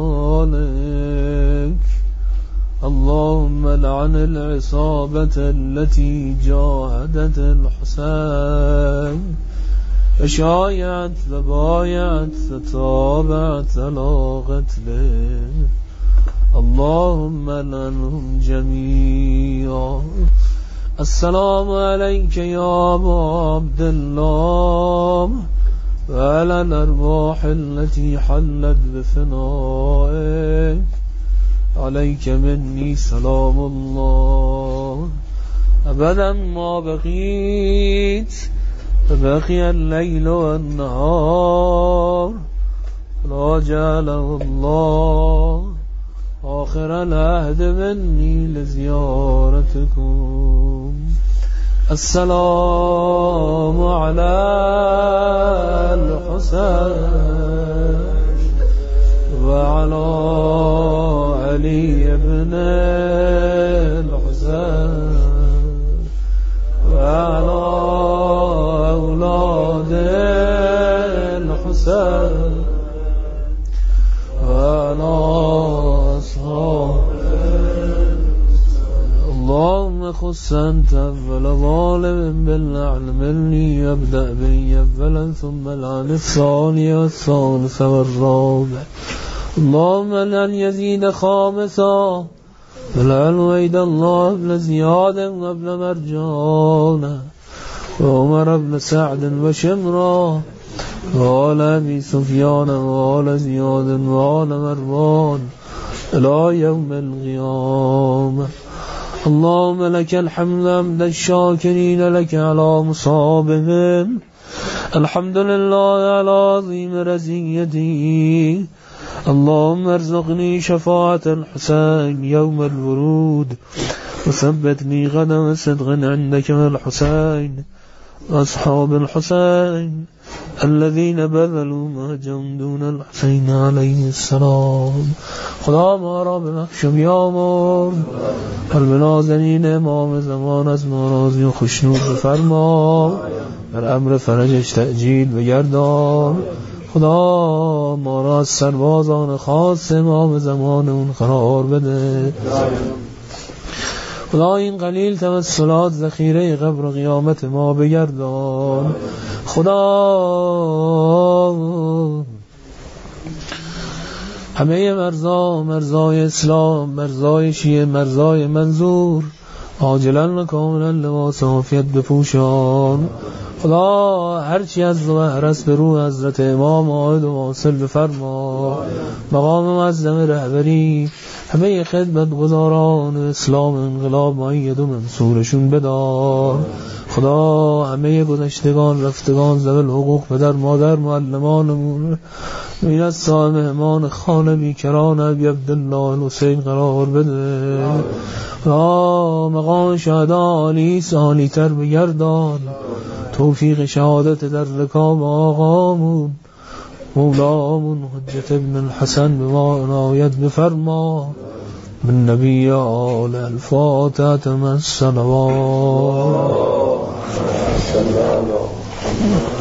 Speaker 1: ذلك اللهم لعن العصابة التي جاهدت الحسين فشايعت وبايعت فتابعت على قتله اللهم لعنهم جميعا السلام عليك يا أبا عبد الله وعلى الأرواح التي حلت بفنائك عليك مني سلام الله أبدا ما بقيت فبقي الليل والنهار لا جعله الله آخر العهد مني لزيارتكم السلام على الحسين وعلى علي بن الحسين وعلى أولاد الحسين وعلى أصحاب اللهم خص أنت أول ظالم باللعن مني يبدأ بي أولا ثم العن الثاني والثالث والرابع اللهم لن يزيد خامسا فلعن ويد الله ابن زياد وابن مرجان وعمر بن سعد وشمرا وآل أبي سفيان وآل زياد وآل مروان إلى يوم القيامة اللهم لك الحمد حمد الشاكرين لك على مصابهم الحمد لله على عظيم رزيته اللهم ارزقني شفاعة الحسين يوم الورود وثبتني قدم صدق عندك الحسين أصحاب الحسين الذين بذلوا مهجهم دون الحسين عليه السلام خدا ما را ببخش و بیامرز البنازنین امام زمان از ناراضی و خشنود بفرما بر امر فرجش تأجیل بگردان
Speaker 2: خدا ما را از سربازان خاص امام زمانمون قرار بده. خدا این قلیل توسلات ذخیره قبر و قیامت ما بگردان. خدا همه مرزای اسلام، مرزای شیعه، مرزای منظور عاجلا و کاملا لباس عافیت بپوشان. خدا هرچی از ظهر به روح حضرت امام آید و واصل بفرما. مقام معظم رهبری همه خدمت گزاران اسلام انقلاب مؤید و منصورشون بدار. خدا همه گذشتگان رفتگان ذوی الحقوق پدر مادر معلمانمون این از صاحب مهمان خانه بیکران ابی عبدالله الحسین قرار بده. خدا مقام شهدا عالی عالی تر بگردان. توفیق شهادت در رکاب آقامون مولامون حجت ابن الحسن به ما عنایت بفرما. من نبی آل الفاتحة من الصلوات.